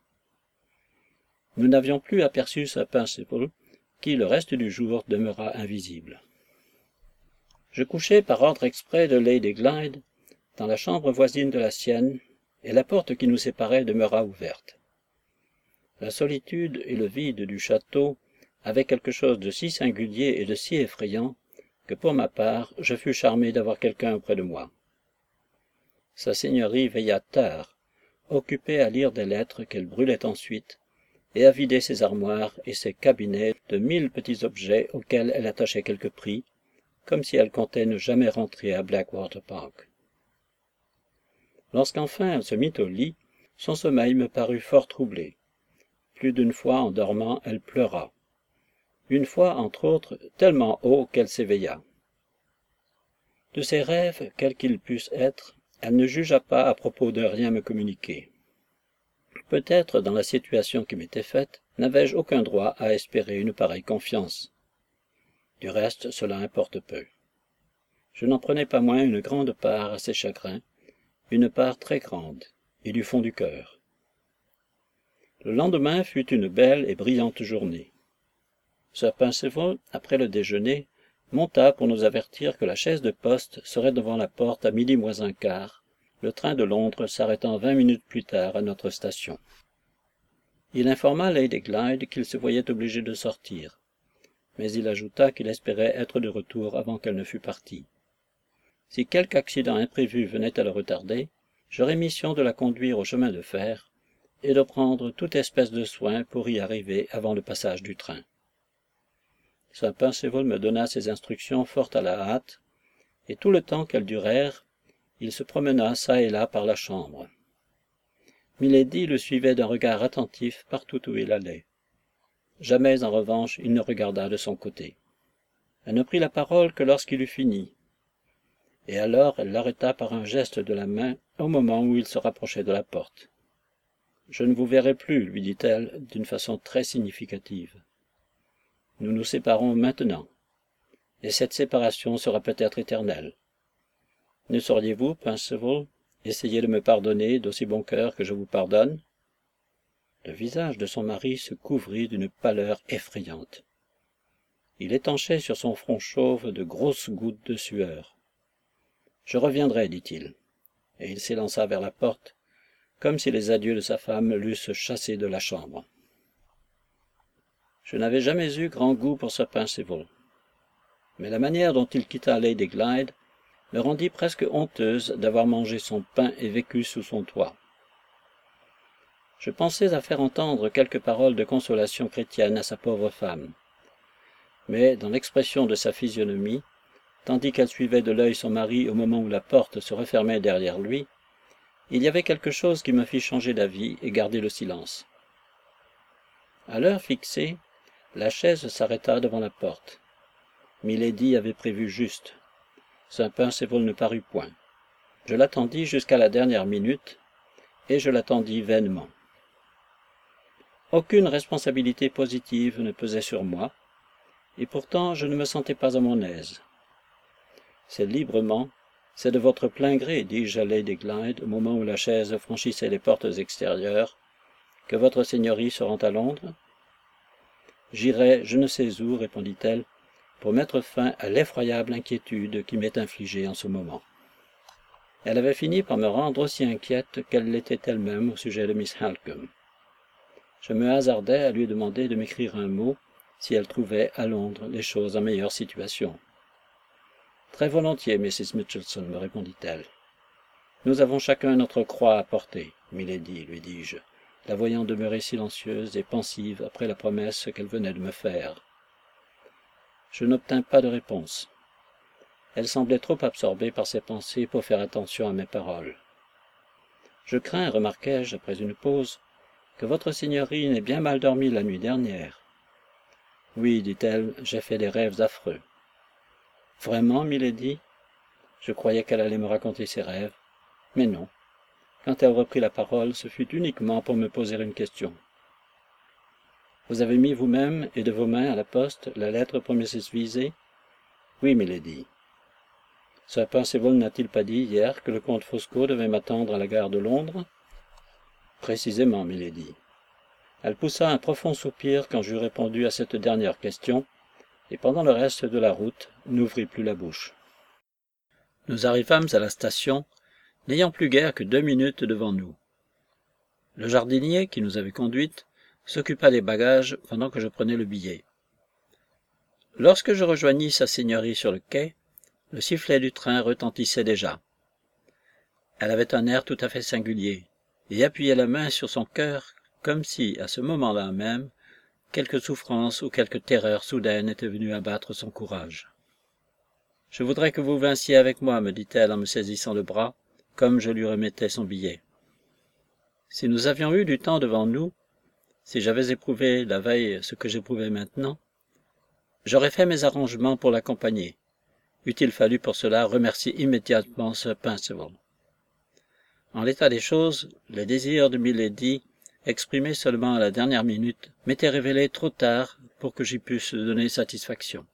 Nous n'avions plus aperçu Sir Perceval, qui le reste du jour demeura invisible. Je couchai par ordre exprès de Lady Glyde dans la chambre voisine de la sienne, et la porte qui nous séparait demeura ouverte. La solitude et le vide du château avaient quelque chose de si singulier et de si effrayant que pour ma part je fus charmé d'avoir quelqu'un auprès de moi. Sa seigneurie veilla tard, occupée à lire des lettres qu'elle brûlait ensuite, et à vider ses armoires et ses cabinets de mille petits objets auxquels elle attachait quelque prix, comme si elle comptait ne jamais rentrer à Blackwater Park. Lorsqu'enfin elle se mit au lit, son sommeil me parut fort troublé. Plus d'une fois en dormant, elle pleura. Une fois, entre autres, tellement haut qu'elle s'éveilla. De ses rêves, quels qu'ils pussent être, elle ne jugea pas à propos de rien me communiquer. Peut-être, dans la situation qui m'était faite, n'avais-je aucun droit à espérer une pareille confiance. Du reste, cela importe peu. Je n'en prenais pas moins une grande part à ses chagrins, une part très grande, et du fond du cœur. Le lendemain fut une belle et brillante journée. Sir Perceval, après le déjeuner, monta pour nous avertir que la chaise de poste serait devant la porte à midi moins un quart, le train de Londres s'arrêtant vingt minutes plus tard à notre station. Il informa Lady Glyde qu'il se voyait obligé de sortir, mais il ajouta qu'il espérait être de retour avant qu'elle ne fût partie. Si quelque accident imprévu venait à le retarder, j'aurais mission de la conduire au chemin de fer et de prendre toute espèce de soin pour y arriver avant le passage du train. Sir Perceval me donna ses instructions fort à la hâte, et tout le temps qu'elles durèrent, il se promena çà et là par la chambre. Milady le suivait d'un regard attentif partout où il allait. Jamais, en revanche, il ne regarda de son côté. Elle ne prit la parole que lorsqu'il eut fini, et alors elle l'arrêta par un geste de la main au moment où il se rapprochait de la porte. « Je ne vous verrai plus, lui dit-elle d'une façon très significative. Nous nous séparons maintenant, et cette séparation sera peut-être éternelle. Ne sauriez-vous, Perceval, essayer de me pardonner d'aussi bon cœur que je vous pardonne ?» Le visage de son mari se couvrit d'une pâleur effrayante. Il étanchait sur son front chauve de grosses gouttes de sueur. « Je reviendrai, dit-il, et il s'élança vers la porte, comme si les adieux de sa femme l'eussent chassé de la chambre. Je n'avais jamais eu grand goût pour Sir Perceval, mais la manière dont il quitta Lady Glyde me rendit presque honteuse d'avoir mangé son pain et vécu sous son toit. Je pensais à faire entendre quelques paroles de consolation chrétienne à sa pauvre femme, mais dans l'expression de sa physionomie, tandis qu'elle suivait de l'œil son mari au moment où la porte se refermait derrière lui, il y avait quelque chose qui me fit changer d'avis et garder le silence. À l'heure fixée, la chaise s'arrêta devant la porte. Milady avait prévu juste. Sir Perceval ne parut point. Je l'attendis jusqu'à la dernière minute, et je l'attendis vainement. Aucune responsabilité positive ne pesait sur moi, et pourtant je ne me sentais pas à mon aise. C'est librement, c'est de votre plein gré, dis-je à Lady Glyde au moment où la chaise franchissait les portes extérieures, que votre seigneurie se rend à Londres. J'irai je ne sais où, répondit-elle, pour mettre fin à l'effroyable inquiétude qui m'est infligée en ce moment. Elle avait fini par me rendre aussi inquiète qu'elle l'était elle-même au sujet de Miss Halcombe. Je me hasardai à lui demander de m'écrire un mot si elle trouvait à Londres les choses en meilleure situation. « Très volontiers, Missus Mitchelson, me répondit-elle. « Nous avons chacun notre croix à porter, milady, lui dis-je, la voyant demeurer silencieuse et pensive après la promesse qu'elle venait de me faire. Je n'obtins pas de réponse. Elle semblait trop absorbée par ses pensées pour faire attention à mes paroles. « Je crains, remarquai-je après une pause, que votre seigneurie n'ait bien mal dormi la nuit dernière. »« Oui, dit-elle, j'ai fait des rêves affreux. »« Vraiment, milady ?» Je croyais qu'elle allait me raconter ses rêves, mais non. Quand elle reprit la parole, ce fut uniquement pour me poser une question. « Vous avez mis vous-même et de vos mains à la poste la lettre pour Missus Vesey ?»« Oui, milady. »« Sir Perceval n'a-t-il pas dit hier que le comte Fosco devait m'attendre à la gare de Londres ?»« Précisément, milady. » Elle poussa un profond soupir quand j'eus répondu à cette dernière question, et pendant le reste de la route, n'ouvrit plus la bouche. Nous arrivâmes à la station, n'ayant plus guère que deux minutes devant nous. Le jardinier, qui nous avait conduites, s'occupa des bagages pendant que je prenais le billet. Lorsque je rejoignis sa seigneurie sur le quai, le sifflet du train retentissait déjà. Elle avait un air tout à fait singulier, et appuyait la main sur son cœur, comme si, à ce moment-là même, quelque souffrance ou quelque terreur soudaine était venue abattre son courage. « Je voudrais que vous vinssiez avec moi, me dit-elle en me saisissant le bras, comme je lui remettais son billet. Si nous avions eu du temps devant nous, si j'avais éprouvé la veille ce que j'éprouvais maintenant, j'aurais fait mes arrangements pour l'accompagner. Eût-il fallu pour cela remercier immédiatement Sir Perceval. En l'état des choses, le désir de milady, exprimé seulement à la dernière minute, m'était révélé trop tard pour que j'y pusse donner satisfaction.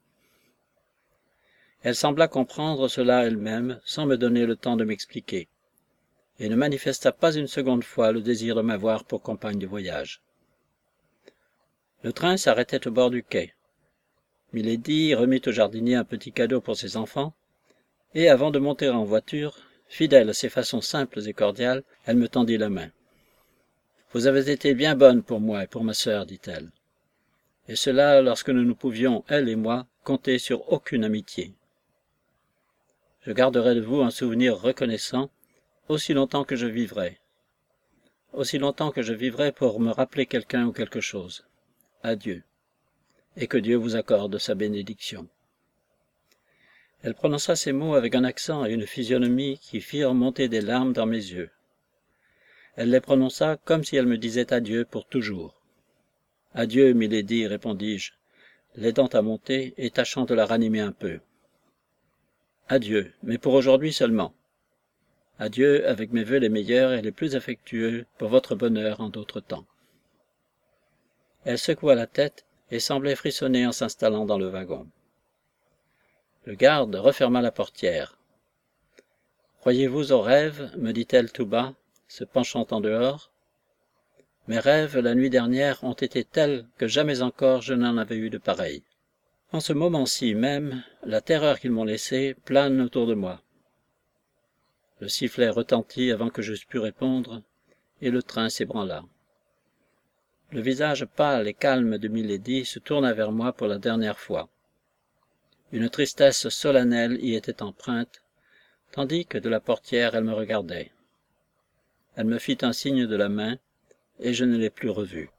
Elle sembla comprendre cela elle-même, sans me donner le temps de m'expliquer, et ne manifesta pas une seconde fois le désir de m'avoir pour compagne de voyage. Le train s'arrêtait au bord du quai. Milady remit au jardinier un petit cadeau pour ses enfants, et avant de monter en voiture, fidèle à ses façons simples et cordiales, elle me tendit la main. « Vous avez été bien bonne pour moi et pour ma sœur, dit-elle. Et cela lorsque nous ne pouvions, elle et moi, compter sur aucune amitié. Je garderai de vous un souvenir reconnaissant aussi longtemps que je vivrai. Aussi longtemps que je vivrai pour me rappeler quelqu'un ou quelque chose. Adieu. Et que Dieu vous accorde sa bénédiction. » Elle prononça ces mots avec un accent et une physionomie qui firent monter des larmes dans mes yeux. Elle les prononça comme si elle me disait adieu pour toujours. « Adieu, milady, répondis-je, l'aidant à monter et tâchant de la ranimer un peu. Adieu, mais pour aujourd'hui seulement. Adieu avec mes vœux les meilleurs et les plus affectueux pour votre bonheur en d'autres temps. » Elle secoua la tête et semblait frissonner en s'installant dans le wagon. Le garde referma la portière. « Croyez-vous aux rêves » me dit-elle tout bas, se penchant en dehors. « Mes rêves la nuit dernière ont été tels que jamais encore je n'en avais eu de pareils. En ce moment-ci même, la terreur qu'ils m'ont laissée plane autour de moi. » Le sifflet retentit avant que j'eusse pu répondre, et le train s'ébranla. Le visage pâle et calme de Milady se tourna vers moi pour la dernière fois. Une tristesse solennelle y était empreinte, tandis que de la portière elle me regardait. Elle me fit un signe de la main, et je ne l'ai plus revue.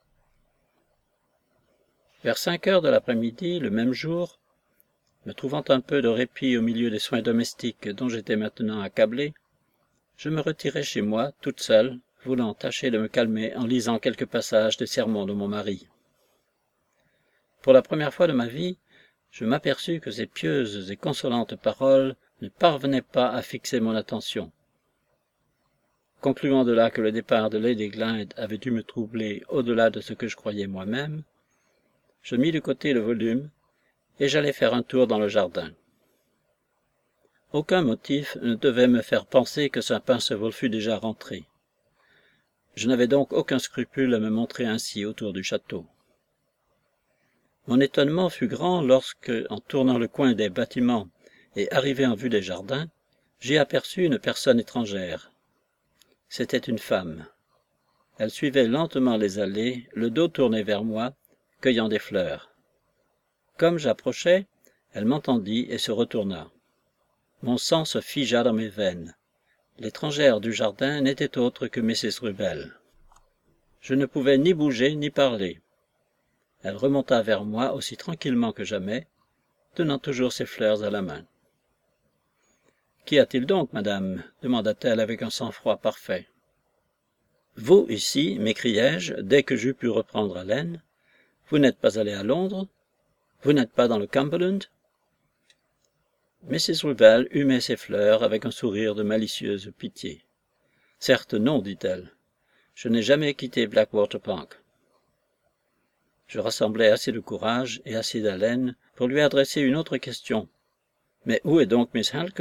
Vers cinq heures de l'après-midi, le même jour, me trouvant un peu de répit au milieu des soins domestiques dont j'étais maintenant accablé, je me retirai chez moi, toute seule, voulant tâcher de me calmer en lisant quelques passages des sermons de mon mari. Pour la première fois de ma vie, je m'aperçus que ces pieuses et consolantes paroles ne parvenaient pas à fixer mon attention. Concluant de là que le départ de Lady Glyde avait dû me troubler au-delà de ce que je croyais moi-même, je mis de côté le volume et j'allai faire un tour dans le jardin. Aucun motif ne devait me faire penser que Sir Perceval fût déjà rentré. Je n'avais donc aucun scrupule à me montrer ainsi autour du château. Mon étonnement fut grand lorsque, en tournant le coin des bâtiments et arrivé en vue des jardins, j'y aperçus une personne étrangère. C'était une femme. Elle suivait lentement les allées, le dos tourné vers moi, cueillant des fleurs. Comme j'approchais, elle m'entendit et se retourna. Mon sang se figea dans mes veines. L'étrangère du jardin n'était autre que Missus Rubel. Je ne pouvais ni bouger ni parler. Elle remonta vers moi aussi tranquillement que jamais, tenant toujours ses fleurs à la main. « Qu'y a-t-il donc, madame » demanda-t-elle avec un sang-froid parfait. « Vous, ici, m'écriai-je, dès que j'eus pu reprendre haleine, vous n'êtes pas allé à Londres? Vous n'êtes pas dans le Cumberland ?» Missus Rubel humait ses fleurs avec un sourire de malicieuse pitié. « Certes non, dit-elle. Je n'ai jamais quitté Blackwater Park. » Je rassemblai assez de courage et assez d'haleine pour lui adresser une autre question. « Mais où est donc Miss Halcombe ?»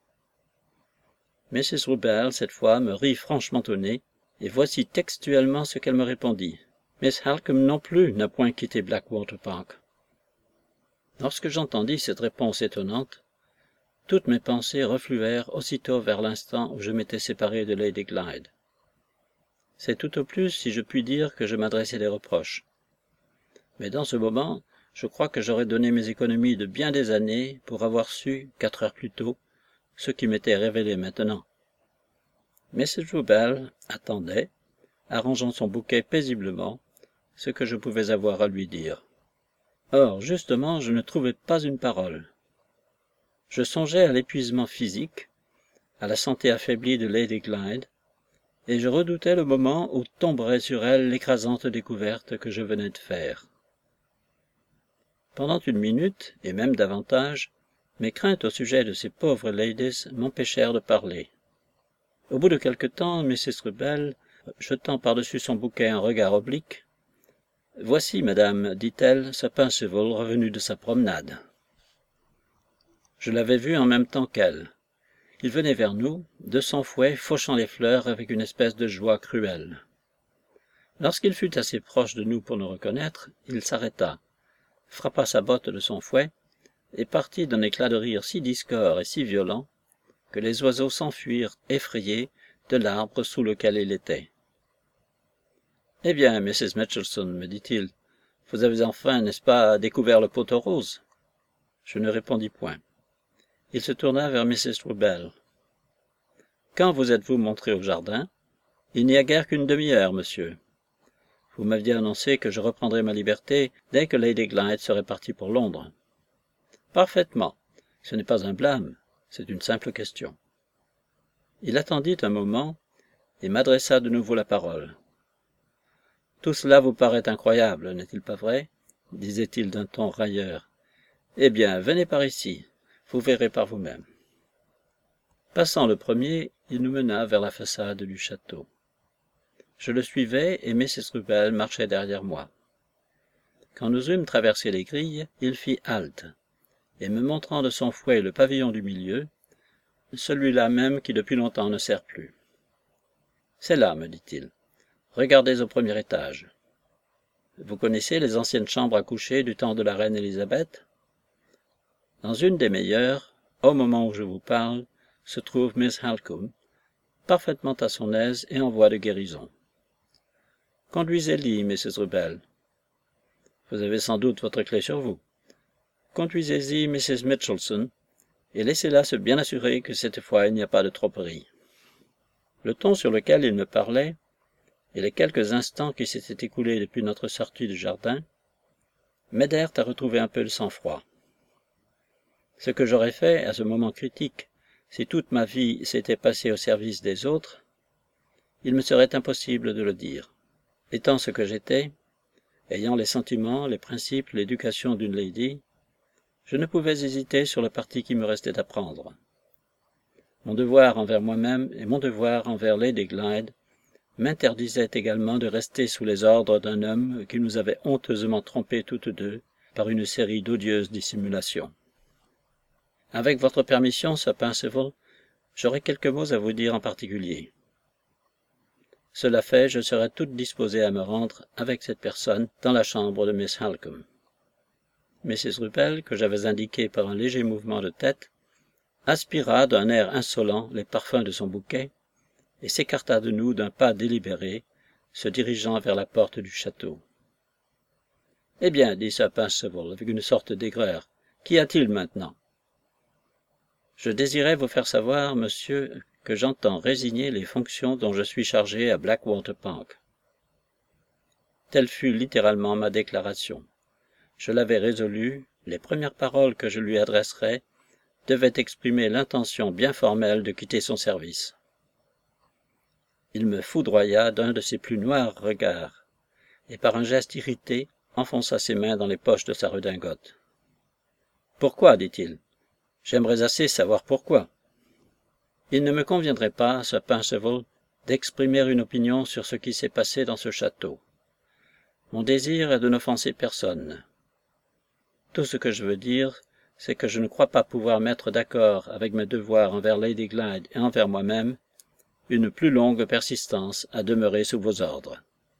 Missus Rubel, cette fois, me rit franchement au nez, et voici textuellement ce qu'elle me répondit. « Miss Halcombe non plus n'a point quitté Blackwater Park. » Lorsque j'entendis cette réponse étonnante, toutes mes pensées refluèrent aussitôt vers l'instant où je m'étais séparé de Lady Glyde. C'est tout au plus si je puis dire que je m'adressai des reproches. Mais dans ce moment, je crois que j'aurais donné mes économies de bien des années pour avoir su, quatre heures plus tôt, ce qui m'était révélé maintenant. Missus Rubel attendait, arrangeant son bouquet paisiblement, ce que je pouvais avoir à lui dire. Or, justement, je ne trouvais pas une parole. Je songeais à l'épuisement physique, à la santé affaiblie de Lady Glyde, et je redoutais le moment où tomberait sur elle l'écrasante découverte que je venais de faire. Pendant une minute, et même davantage, mes craintes au sujet de ces pauvres ladies m'empêchèrent de parler. Au bout de quelque temps, Missus Rubel, jetant par-dessus son bouquet un regard oblique, « Voici, madame, dit-elle, Sir Perceval revenu de sa promenade. » Je l'avais vu en même temps qu'elle. Il venait vers nous, de son fouet, fauchant les fleurs avec une espèce de joie cruelle. Lorsqu'il fut assez proche de nous pour nous reconnaître, il s'arrêta, frappa sa botte de son fouet, et partit d'un éclat de rire si discorde et si violent, que les oiseaux s'enfuirent effrayés de l'arbre sous lequel il était. « Eh bien, Missus Mitchelson, me dit-il, vous avez enfin, n'est-ce pas, découvert le pot aux roses ?» Je ne répondis point. Il se tourna vers Missus Rubel. « Quand vous êtes-vous montré au jardin ? » ?»« Il n'y a guère qu'une demi-heure, monsieur. Vous m'aviez annoncé que je reprendrais ma liberté dès que Lady Glyde serait partie pour Londres. »« Parfaitement. Ce n'est pas un blâme, c'est une simple question. » Il attendit un moment et m'adressa de nouveau la parole. « Tout cela vous paraît incroyable, n'est-il pas vrai ? » disait-il d'un ton railleur. « Eh bien, venez par ici, vous verrez par vous-même. » Passant le premier, il nous mena vers la façade du château. Je le suivais et Missus Rubel marchait derrière moi. Quand nous eûmes traversé les grilles, il fit halte, et me montrant de son fouet le pavillon du milieu, celui-là même qui depuis longtemps ne sert plus. « C'est là, me dit-il. Regardez au premier étage. Vous connaissez les anciennes chambres à coucher du temps de la reine Élisabeth ? Dans une des meilleures, au moment où je vous parle, se trouve Miss Halcombe, parfaitement à son aise et en voie de guérison. Conduisez-l'y, Missus Rubel. Vous avez sans doute votre clé sur vous. Conduisez-y Missus Mitchelson, et laissez-la se bien assurer que cette fois il n'y a pas de tromperie. » Le ton sur lequel il me parlait, et les quelques instants qui s'étaient écoulés depuis notre sortie du jardin, m'aidèrent à retrouver un peu le sang-froid. Ce que j'aurais fait à ce moment critique, si toute ma vie s'était passée au service des autres, il me serait impossible de le dire. Étant ce que j'étais, ayant les sentiments, les principes, l'éducation d'une lady, je ne pouvais hésiter sur le parti qui me restait à prendre. Mon devoir envers moi-même et mon devoir envers Lady Glyde m'interdisaient également de rester sous les ordres d'un homme qui nous avait honteusement trompés toutes deux par une série d'odieuses dissimulations. Avec votre permission, Sir Percival, j'aurai quelques mots à vous dire en particulier. Cela fait, je serai toute disposée à me rendre avec cette personne dans la chambre de Miss Halcombe. Missus Rubel, que j'avais indiquée par un léger mouvement de tête, aspira d'un air insolent les parfums de son bouquet et s'écarta de nous d'un pas délibéré, se dirigeant vers la porte du château. « Eh bien, dit Sir Percival avec une sorte d'aigreur, qu'y a-t-il maintenant ? » « Je désirais vous faire savoir, monsieur, que j'entends résigner les fonctions dont je suis chargé à Blackwater Park. » Telle fut littéralement ma déclaration. Je l'avais résolue, les premières paroles que je lui adresserais devaient exprimer l'intention bien formelle de quitter son service. Il me foudroya d'un de ses plus noirs regards, et par un geste irrité, enfonça ses mains dans les poches de sa redingote. « Pourquoi » dit-il. « J'aimerais assez savoir pourquoi. » Il ne me conviendrait pas, Sir Percival, d'exprimer une opinion sur ce qui s'est passé dans ce château. Mon désir est de n'offenser personne. Tout ce que je veux dire, c'est que je ne crois pas pouvoir mettre d'accord avec mes devoirs envers Lady Glyde et envers moi-même une plus longue persistance à demeurer sous vos ordres.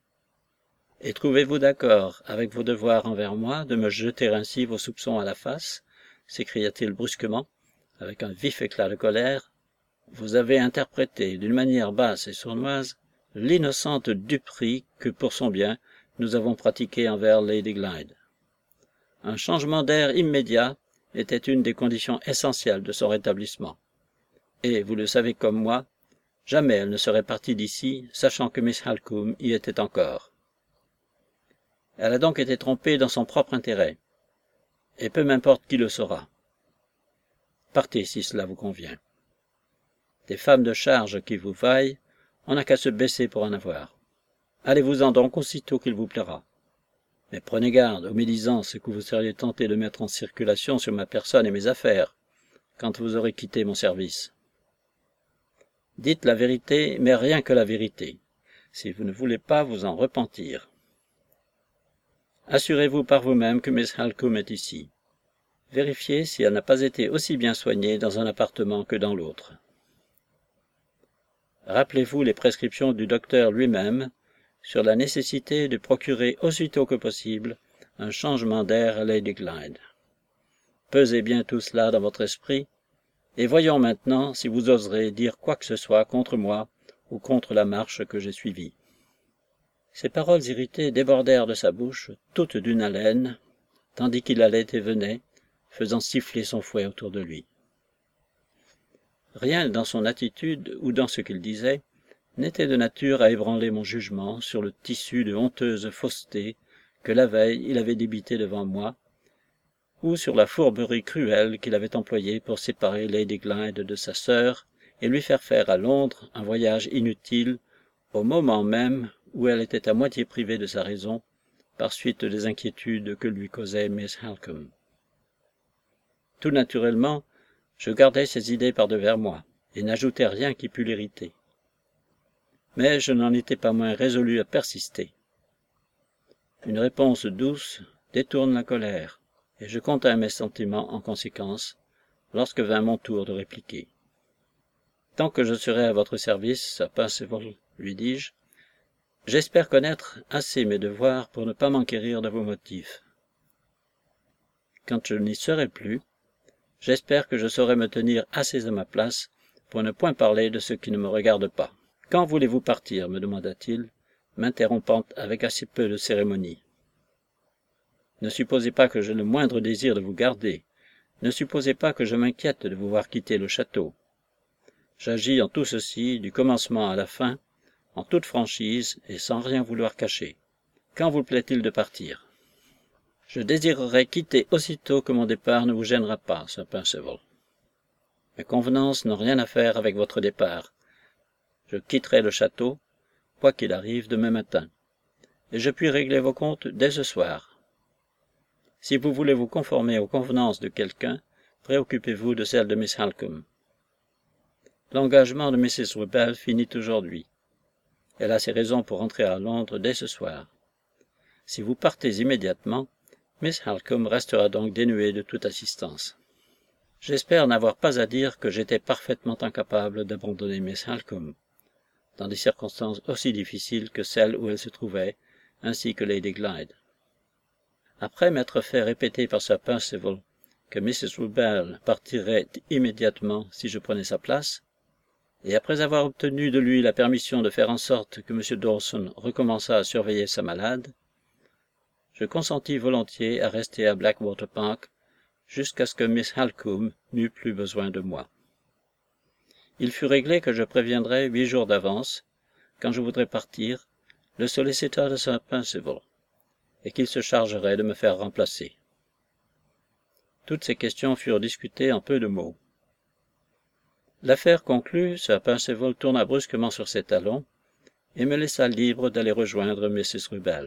Et trouvez-vous d'accord avec vos devoirs envers moi de me jeter ainsi vos soupçons à la face ? S'écria-t-il brusquement, avec un vif éclat de colère. Vous avez interprété d'une manière basse et sournoise l'innocente duperie que, pour son bien, nous avons pratiquée envers Lady Glyde. Un changement d'air immédiat était une des conditions essentielles de son rétablissement. Et, vous le savez comme moi, jamais elle ne serait partie d'ici, sachant que Miss Halcombe y était encore. Elle a donc été trompée dans son propre intérêt, et peu m'importe qui le saura. Partez si cela vous convient. Des femmes de charge qui vous vaillent, on n'a qu'à se baisser pour en avoir. Allez-vous-en donc aussitôt qu'il vous plaira. Mais prenez garde aux médisances que vous seriez tenté de mettre en circulation sur ma personne et mes affaires, quand vous aurez quitté mon service. Dites la vérité, mais rien que la vérité, si vous ne voulez pas vous en repentir. Assurez-vous par vous-même que Miss Halcombe est ici. Vérifiez si elle n'a pas été aussi bien soignée dans un appartement que dans l'autre. Rappelez-vous les prescriptions du docteur lui-même sur la nécessité de procurer aussitôt que possible un changement d'air à Lady Glyde. Pesez bien tout cela dans votre esprit, et voyons maintenant si vous oserez dire quoi que ce soit contre moi ou contre la marche que j'ai suivie. » Ces paroles irritées débordèrent de sa bouche, toutes d'une haleine, tandis qu'il allait et venait, faisant siffler son fouet autour de lui. Rien dans son attitude ou dans ce qu'il disait n'était de nature à ébranler mon jugement sur le tissu de honteuse fausseté que la veille il avait débité devant moi, ou sur la fourberie cruelle qu'il avait employée pour séparer Lady Glyde de sa sœur et lui faire faire à Londres un voyage inutile au moment même où elle était à moitié privée de sa raison par suite des inquiétudes que lui causait Miss Halcombe. Tout naturellement, je gardai ces idées par-devers moi, et n'ajoutai rien qui pût l'irriter. Mais je n'en étais pas moins résolu à persister. Une réponse douce détourne la colère, et je contins mes sentiments en conséquence, lorsque vint mon tour de répliquer. « Tant que je serai à votre service, Sir Perceval, lui dis-je, j'espère connaître assez mes devoirs pour ne pas m'enquérir de vos motifs. Quand je n'y serai plus, j'espère que je saurai me tenir assez à ma place pour ne point parler de ce qui ne me regarde pas. Quand voulez-vous partir, me demanda-t-il, m'interrompant avec assez peu de cérémonie. Ne supposez pas que j'ai le moindre désir de vous garder. Ne supposez pas que je m'inquiète de vous voir quitter le château. J'agis en tout ceci, du commencement à la fin, en toute franchise et sans rien vouloir cacher. Quand vous plaît-il de partir? Je désirerais quitter aussitôt que mon départ ne vous gênera pas, Sir Perceval. Mes convenances n'ont rien à faire avec votre départ. Je quitterai le château, quoi qu'il arrive demain matin, et je puis régler vos comptes dès ce soir. Si vous voulez vous conformer aux convenances de quelqu'un, préoccupez-vous de celles de Miss Halcombe. L'engagement de Missus Rubel finit aujourd'hui. Elle a ses raisons pour rentrer à Londres dès ce soir. Si vous partez immédiatement, Miss Halcombe restera donc dénuée de toute assistance. J'espère n'avoir pas à dire que j'étais parfaitement incapable d'abandonner Miss Halcombe, dans des circonstances aussi difficiles que celles où elle se trouvait, ainsi que Lady Glyde. Après m'être fait répéter par Sir Perceval que Missus Rubel partirait immédiatement si je prenais sa place, et après avoir obtenu de lui la permission de faire en sorte que M. Dawson recommençât à surveiller sa malade, je consentis volontiers à rester à Blackwater Park jusqu'à ce que Miss Halcombe n'eût plus besoin de moi. Il fut réglé que je préviendrais huit jours d'avance, quand je voudrais partir, le solliciteur de Sir Perceval, et qu'il se chargerait de me faire remplacer. Toutes ces questions furent discutées en peu de mots. L'affaire conclue, Sir Perceval tourna brusquement sur ses talons et me laissa libre d'aller rejoindre Missus Rubel.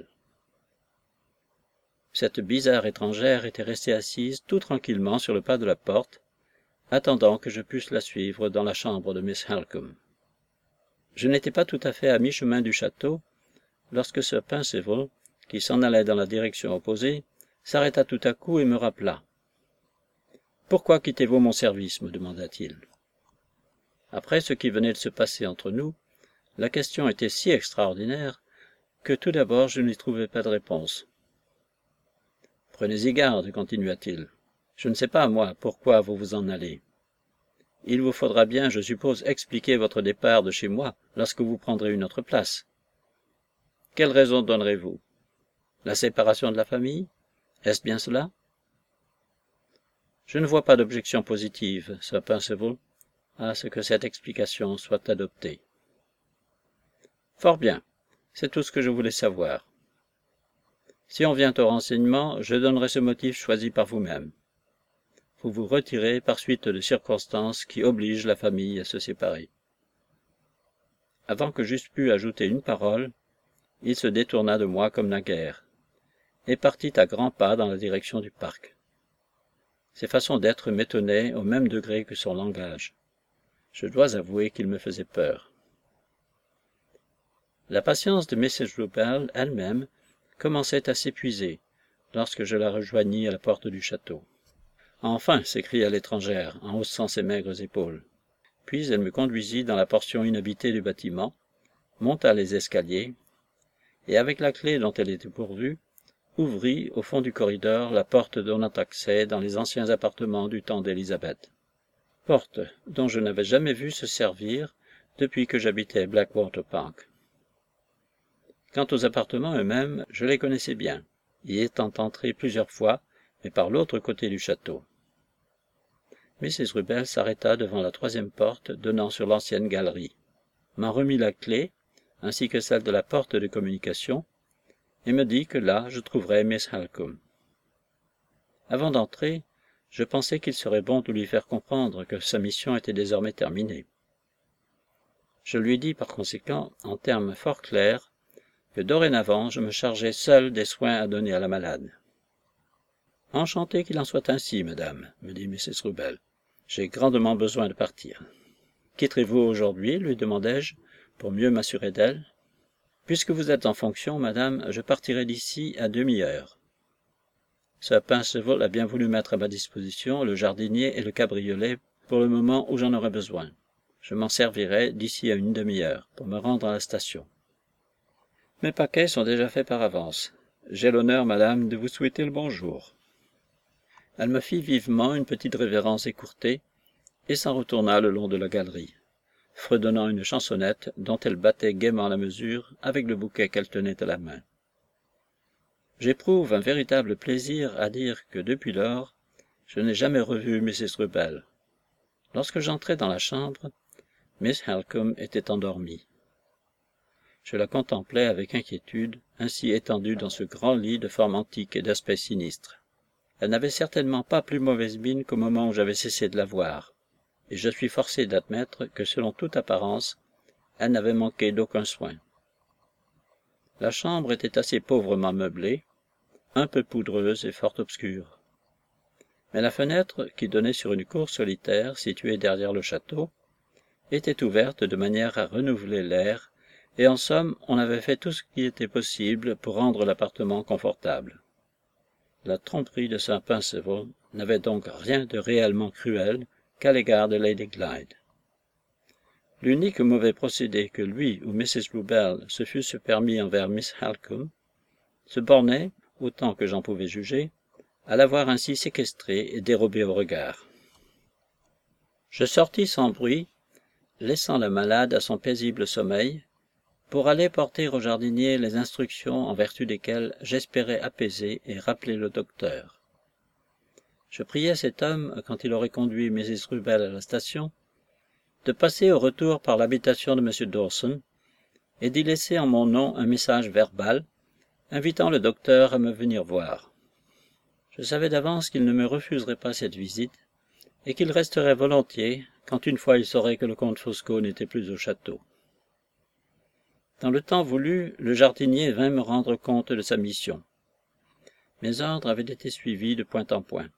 Cette bizarre étrangère était restée assise tout tranquillement sur le pas de la porte, attendant que je pusse la suivre dans la chambre de Miss Halcombe. Je n'étais pas tout à fait à mi-chemin du château, lorsque Sir Perceval, qui s'en allait dans la direction opposée, s'arrêta tout à coup et me rappela. « Pourquoi quittez-vous mon service » me demanda-t-il. Après ce qui venait de se passer entre nous, la question était si extraordinaire que tout d'abord je n'y trouvais pas de réponse. « Prenez-y garde, continua-t-il. Je ne sais pas, moi, pourquoi vous vous en allez. Il vous faudra bien, je suppose, expliquer votre départ de chez moi lorsque vous prendrez une autre place. Quelle raison donnerez-vous? La séparation de la famille? Est-ce bien cela? Je ne vois pas d'objection positive, Sir Perceval, à ce que cette explication soit adoptée. Fort bien, c'est tout ce que je voulais savoir. Si on vient au renseignement, je donnerai ce motif choisi par vous-même. Vous vous retirez par suite de circonstances qui obligent la famille à se séparer. Avant que j'eusse pu ajouter une parole, il se détourna de moi comme naguère, et partit à grands pas dans la direction du parc. Ses façons d'être m'étonnaient au même degré que son langage. Je dois avouer qu'il me faisait peur. La patience de Missus Rubel elle-même commençait à s'épuiser lorsque je la rejoignis à la porte du château. « Enfin !» s'écria l'étrangère en haussant ses maigres épaules. Puis elle me conduisit dans la portion inhabitée du bâtiment, monta les escaliers, et avec la clé dont elle était pourvue, ouvrit, au fond du corridor, la porte donnant accès dans les anciens appartements du temps d'Élisabeth. Porte dont je n'avais jamais vu se servir depuis que j'habitais Blackwater Park. Quant aux appartements eux-mêmes, je les connaissais bien, y étant entré plusieurs fois, mais par l'autre côté du château. Mrs Rubel s'arrêta devant la troisième porte donnant sur l'ancienne galerie, m'en remit la clé, ainsi que celle de la porte de communication, et me dit que là je trouverais Miss Halcombe. Avant d'entrer, je pensais qu'il serait bon de lui faire comprendre que sa mission était désormais terminée. Je lui dis par conséquent, en termes fort clairs, que dorénavant je me chargeais seul des soins à donner à la malade. « Enchanté qu'il en soit ainsi, madame, me dit Mrs Rubel. J'ai grandement besoin de partir. »« Quitterez-vous aujourd'hui ?» lui demandai-je, pour mieux m'assurer d'elle. « Puisque vous êtes en fonction, madame, je partirai d'ici à demi-heure. Sir Perceval a bien voulu mettre à ma disposition le jardinier et le cabriolet pour le moment où j'en aurai besoin. Je m'en servirai d'ici à une demi-heure pour me rendre à la station. Mes paquets sont déjà faits par avance. J'ai l'honneur, madame, de vous souhaiter le bonjour. » Elle me fit vivement une petite révérence écourtée et s'en retourna le long de la galerie, fredonnant une chansonnette dont elle battait gaiement la mesure avec le bouquet qu'elle tenait à la main. J'éprouve un véritable plaisir à dire que depuis lors, je n'ai jamais revu Mrs Rubel. Lorsque j'entrai dans la chambre, Miss Halcombe était endormie. Je la contemplais avec inquiétude, ainsi étendue dans ce grand lit de forme antique et d'aspect sinistre. Elle n'avait certainement pas plus mauvaise mine qu'au moment où j'avais cessé de la voir, et je suis forcé d'admettre que selon toute apparence, elle n'avait manqué d'aucun soin. La chambre était assez pauvrement meublée, un peu poudreuse et fort obscure. Mais la fenêtre, qui donnait sur une cour solitaire située derrière le château, était ouverte de manière à renouveler l'air, et en somme, on avait fait tout ce qui était possible pour rendre l'appartement confortable. La tromperie de Sir Perceval n'avait donc rien de réellement cruel qu'à l'égard de Lady Glyde. L'unique mauvais procédé que lui ou Mrs Rubel se fussent permis envers Miss Halcombe se bornait, autant que j'en pouvais juger, à l'avoir ainsi séquestrée et dérobée au regard. Je sortis sans bruit, laissant la malade à son paisible sommeil, pour aller porter au jardinier les instructions en vertu desquelles j'espérais apaiser et rappeler le docteur. Je priai cet homme, quand il aurait conduit Mrs Rubel à la station, de passer au retour par l'habitation de M. Dawson et d'y laisser en mon nom un message verbal, invitant le docteur à me venir voir. Je savais d'avance qu'il ne me refuserait pas cette visite, et qu'il resterait volontiers quand une fois il saurait que le comte Foscot n'était plus au château. Dans le temps voulu, le jardinier vint me rendre compte de sa mission. Mes ordres avaient été suivis de point en point.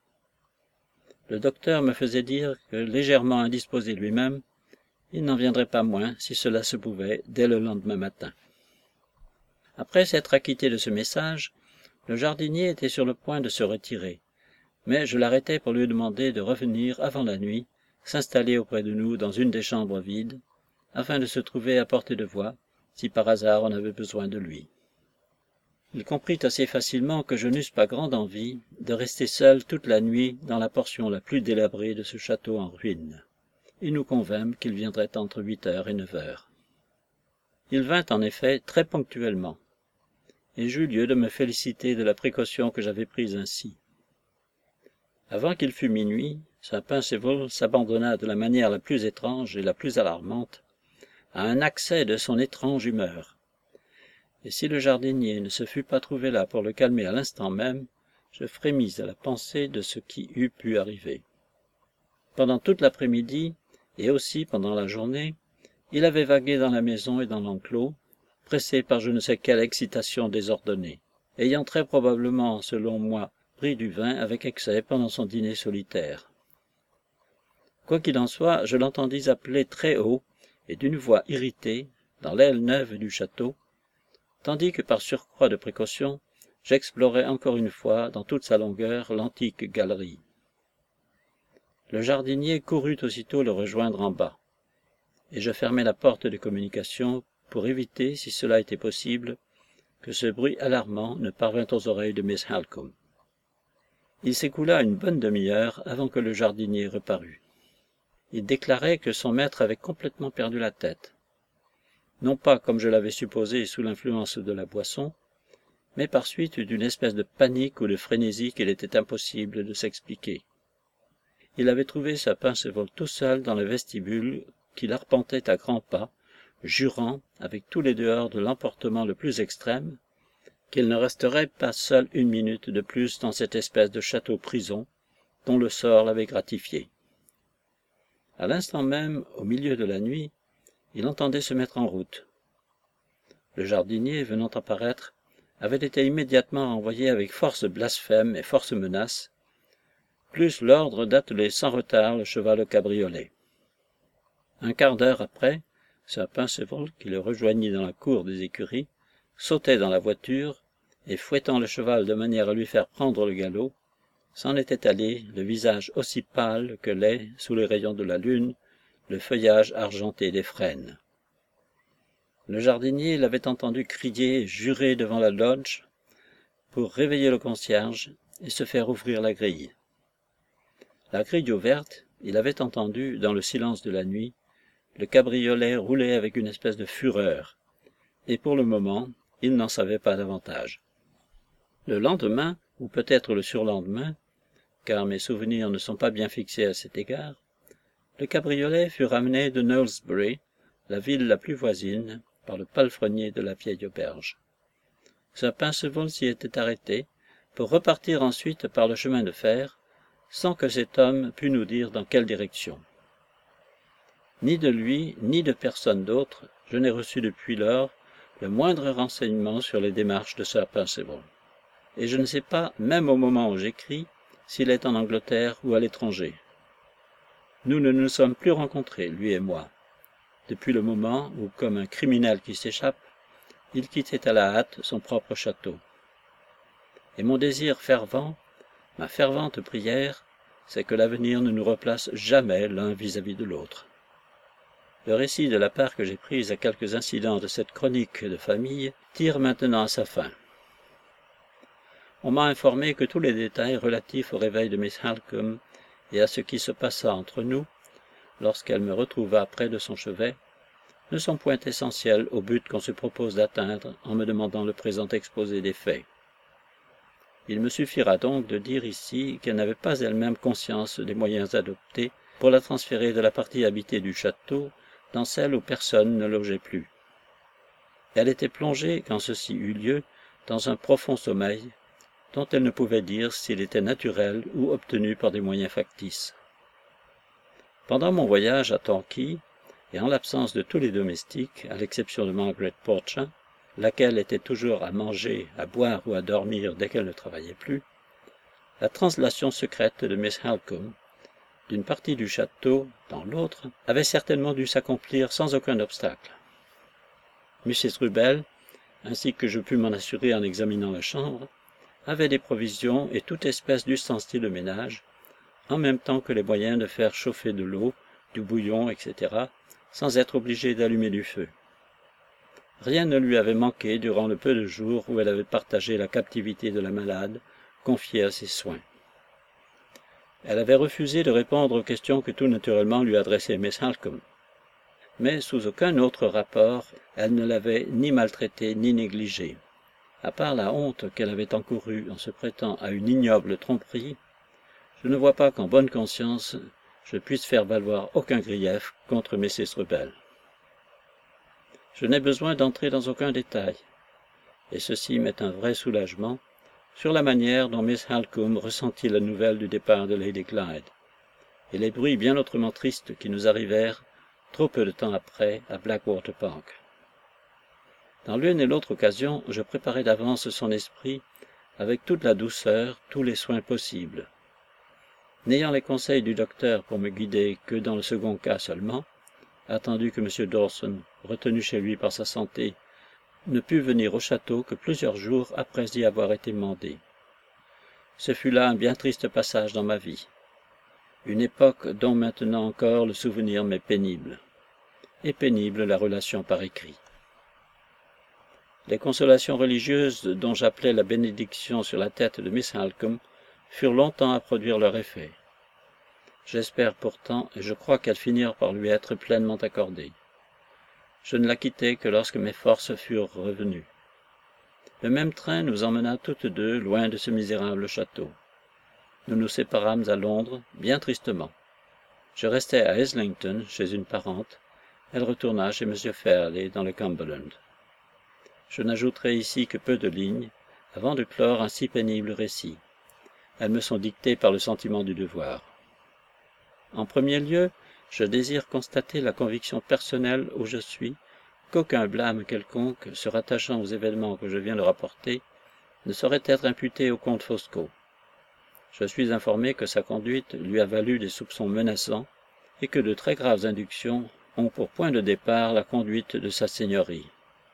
Le docteur me faisait dire que, légèrement indisposé lui-même, il n'en viendrait pas moins, si cela se pouvait, dès le lendemain matin. Après s'être acquitté de ce message, le jardinier était sur le point de se retirer, mais je l'arrêtai pour lui demander de revenir avant la nuit, s'installer auprès de nous dans une des chambres vides, afin de se trouver à portée de voix, si par hasard on avait besoin de lui. Il comprit assez facilement que je n'eusse pas grande envie de rester seul toute la nuit dans la portion la plus délabrée de ce château en ruine, et nous convînmes qu'il viendrait entre huit heures et neuf heures. Il vint en effet très ponctuellement, et j'eus lieu de me féliciter de la précaution que j'avais prise ainsi. Avant qu'il fût minuit, Sir Perceval s'abandonna de la manière la plus étrange et la plus alarmante à un accès de son étrange humeur, et si le jardinier ne se fût pas trouvé là pour le calmer à l'instant même, je frémis à la pensée de ce qui eût pu arriver. Pendant toute l'après-midi, et aussi pendant la journée, il avait vagué dans la maison et dans l'enclos, pressé par je ne sais quelle excitation désordonnée, ayant très probablement, selon moi, pris du vin avec excès pendant son dîner solitaire. Quoi qu'il en soit, je l'entendis appeler très haut et d'une voix irritée, dans l'aile neuve du château, tandis que par surcroît de précaution, j'explorais encore une fois, dans toute sa longueur, l'antique galerie. Le jardinier courut aussitôt le rejoindre en bas, et je fermai la porte de communication pour éviter, si cela était possible, que ce bruit alarmant ne parvint aux oreilles de Miss Halcombe. Il s'écoula une bonne demi-heure avant que le jardinier reparût. Il déclarait que son maître avait complètement perdu la tête. Non pas, comme je l'avais supposé, sous l'influence de la boisson, mais par suite d'une espèce de panique ou de frénésie qu'il était impossible de s'expliquer. Il avait trouvé Sir Perceval tout seul dans le vestibule, qu'il arpentait à grands pas, jurant, avec tous les dehors de l'emportement le plus extrême, qu'il ne resterait pas seul une minute de plus dans cette espèce de château-prison dont le sort l'avait gratifié. À l'instant même, au milieu de la nuit, il entendait se mettre en route. Le jardinier, venant apparaître, avait été immédiatement envoyé avec force blasphème et force menace, plus l'ordre d'atteler sans retard le cheval au cabriolet. Un quart d'heure après, Sir Perceval, qui le rejoignit dans la cour des écuries, sautait dans la voiture, et fouettant le cheval de manière à lui faire prendre le galop, s'en était allé, le visage aussi pâle que l'est, sous les rayons de la lune, le feuillage argenté des frênes. Le jardinier l'avait entendu crier et jurer devant la lodge pour réveiller le concierge et se faire ouvrir la grille. La grille ouverte, il avait entendu, dans le silence de la nuit, le cabriolet rouler avec une espèce de fureur, et pour le moment, il n'en savait pas davantage. Le lendemain, ou peut-être le surlendemain, car mes souvenirs ne sont pas bien fixés à cet égard, le cabriolet fut ramené de Knowlesbury, la ville la plus voisine, par le palefrenier de la vieille auberge. Sir Perceval s'y était arrêté, pour repartir ensuite par le chemin de fer, sans que cet homme pût nous dire dans quelle direction. Ni de lui, ni de personne d'autre, je n'ai reçu depuis lors le moindre renseignement sur les démarches de Sir Perceval. Et je ne sais pas, même au moment où j'écris, s'il est en Angleterre ou à l'étranger. Nous ne nous sommes plus rencontrés, lui et moi, depuis le moment où, comme un criminel qui s'échappe, il quittait à la hâte son propre château. Et mon désir fervent, ma fervente prière, c'est que l'avenir ne nous replace jamais l'un vis-à-vis de l'autre. Le récit de la part que j'ai prise à quelques incidents de cette chronique de famille tire maintenant à sa fin. On m'a informé que tous les détails relatifs au réveil de Miss Halcombe et à ce qui se passa entre nous, lorsqu'elle me retrouva près de son chevet, ne sont point essentiels au but qu'on se propose d'atteindre en me demandant le présent exposé des faits. Il me suffira donc de dire ici qu'elle n'avait pas elle-même conscience des moyens adoptés pour la transférer de la partie habitée du château dans celle où personne ne logeait plus. Elle était plongée, quand ceci eut lieu, dans un profond sommeil, dont elle ne pouvait dire s'il était naturel ou obtenu par des moyens factices. Pendant mon voyage à Torquay, et en l'absence de tous les domestiques, à l'exception de Margaret Portchin, laquelle était toujours à manger, à boire ou à dormir dès qu'elle ne travaillait plus, la translation secrète de Miss Halcombe, d'une partie du château dans l'autre, avait certainement dû s'accomplir sans aucun obstacle. Mrs Rubel, ainsi que je pus m'en assurer en examinant la chambre, avait des provisions et toute espèce d'ustensiles de ménage, en même temps que les moyens de faire chauffer de l'eau, du bouillon, et cetera, sans être obligée d'allumer du feu. Rien ne lui avait manqué durant le peu de jours où elle avait partagé la captivité de la malade, confiée à ses soins. Elle avait refusé de répondre aux questions que tout naturellement lui adressait Miss Halcombe. Mais sous aucun autre rapport, elle ne l'avait ni maltraitée ni négligée. À part la honte qu'elle avait encourue en se prêtant à une ignoble tromperie, je ne vois pas qu'en bonne conscience je puisse faire valoir aucun grief contre Mrs Rubel. Je n'ai besoin d'entrer dans aucun détail, et ceci m'est un vrai soulagement, sur la manière dont Miss Halcombe ressentit la nouvelle du départ de Lady Glyde, et les bruits bien autrement tristes qui nous arrivèrent trop peu de temps après à Blackwater Park. Dans l'une et l'autre occasion, je préparai d'avance son esprit avec toute la douceur, tous les soins possibles. N'ayant les conseils du docteur pour me guider que dans le second cas seulement, attendu que M. Dawson, retenu chez lui par sa santé, ne put venir au château que plusieurs jours après y avoir été mandé. Ce fut là un bien triste passage dans ma vie, une époque dont maintenant encore le souvenir m'est pénible, et pénible la relation par écrit. Les consolations religieuses dont j'appelais la bénédiction sur la tête de Miss Halcombe furent longtemps à produire leur effet. J'espère pourtant, et je crois qu'elles finirent par lui être pleinement accordées. Je ne la quittai que lorsque mes forces furent revenues. Le même train nous emmena toutes deux loin de ce misérable château. Nous nous séparâmes à Londres, bien tristement. Je restai à Islington, chez une parente. Elle retourna chez M. Fairley, dans le Cumberland. Je n'ajouterai ici que peu de lignes, avant de clore un si pénible récit. Elles me sont dictées par le sentiment du devoir. En premier lieu, je désire constater la conviction personnelle où je suis qu'aucun blâme quelconque se rattachant aux événements que je viens de rapporter ne saurait être imputé au comte Foscot. Je suis informé que sa conduite lui a valu des soupçons menaçants et que de très graves inductions ont pour point de départ la conduite de sa seigneurie.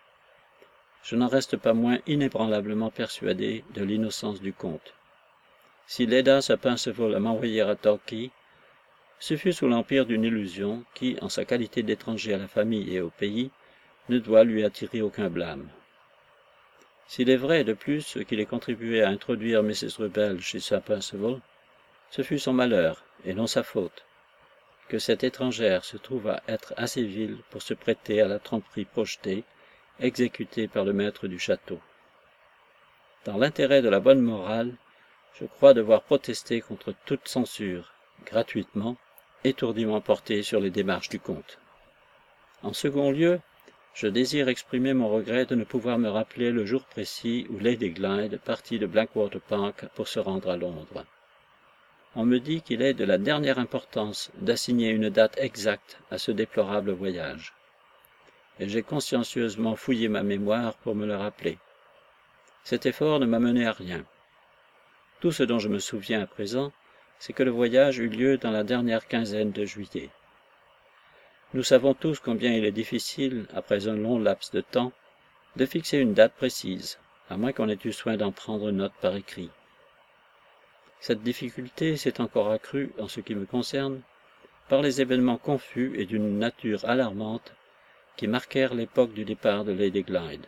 Je n'en reste pas moins inébranlablement persuadé de l'innocence du comte. S'il aida ce Perceval à m'envoyer à Torquay, ce fut sous l'empire d'une illusion qui, en sa qualité d'étranger à la famille et au pays, ne doit lui attirer aucun blâme. S'il est vrai, de plus, qu'il ait contribué à introduire Missus Rubel chez Sir Perceval, ce fut son malheur, et non sa faute, que cette étrangère se trouva être assez vile pour se prêter à la tromperie projetée, exécutée par le maître du château. Dans l'intérêt de la bonne morale, je crois devoir protester contre toute censure, gratuitement, étourdiment portée sur les démarches du comte. En second lieu, je désire exprimer mon regret de ne pouvoir me rappeler le jour précis où Lady Glyde partit de Blackwater Park pour se rendre à Londres. On me dit qu'il est de la dernière importance d'assigner une date exacte à ce déplorable voyage, et j'ai consciencieusement fouillé ma mémoire pour me le rappeler. Cet effort ne m'a mené à rien. Tout ce dont je me souviens à présent, c'est que le voyage eut lieu dans la dernière quinzaine de juillet. Nous savons tous combien il est difficile, après un long laps de temps, de fixer une date précise, à moins qu'on ait eu soin d'en prendre note par écrit. Cette difficulté s'est encore accrue, en ce qui me concerne, par les événements confus et d'une nature alarmante qui marquèrent l'époque du départ de Lady Glyde.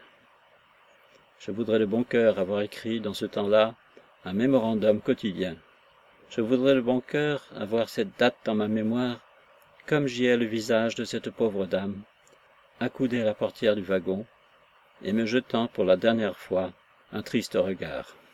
Je voudrais de bon cœur avoir écrit, dans ce temps-là, un mémorandum quotidien. Je voudrais de bon cœur avoir cette date dans ma mémoire, comme j'y ai le visage de cette pauvre dame, accoudée à la portière du wagon, et me jetant pour la dernière fois un triste regard.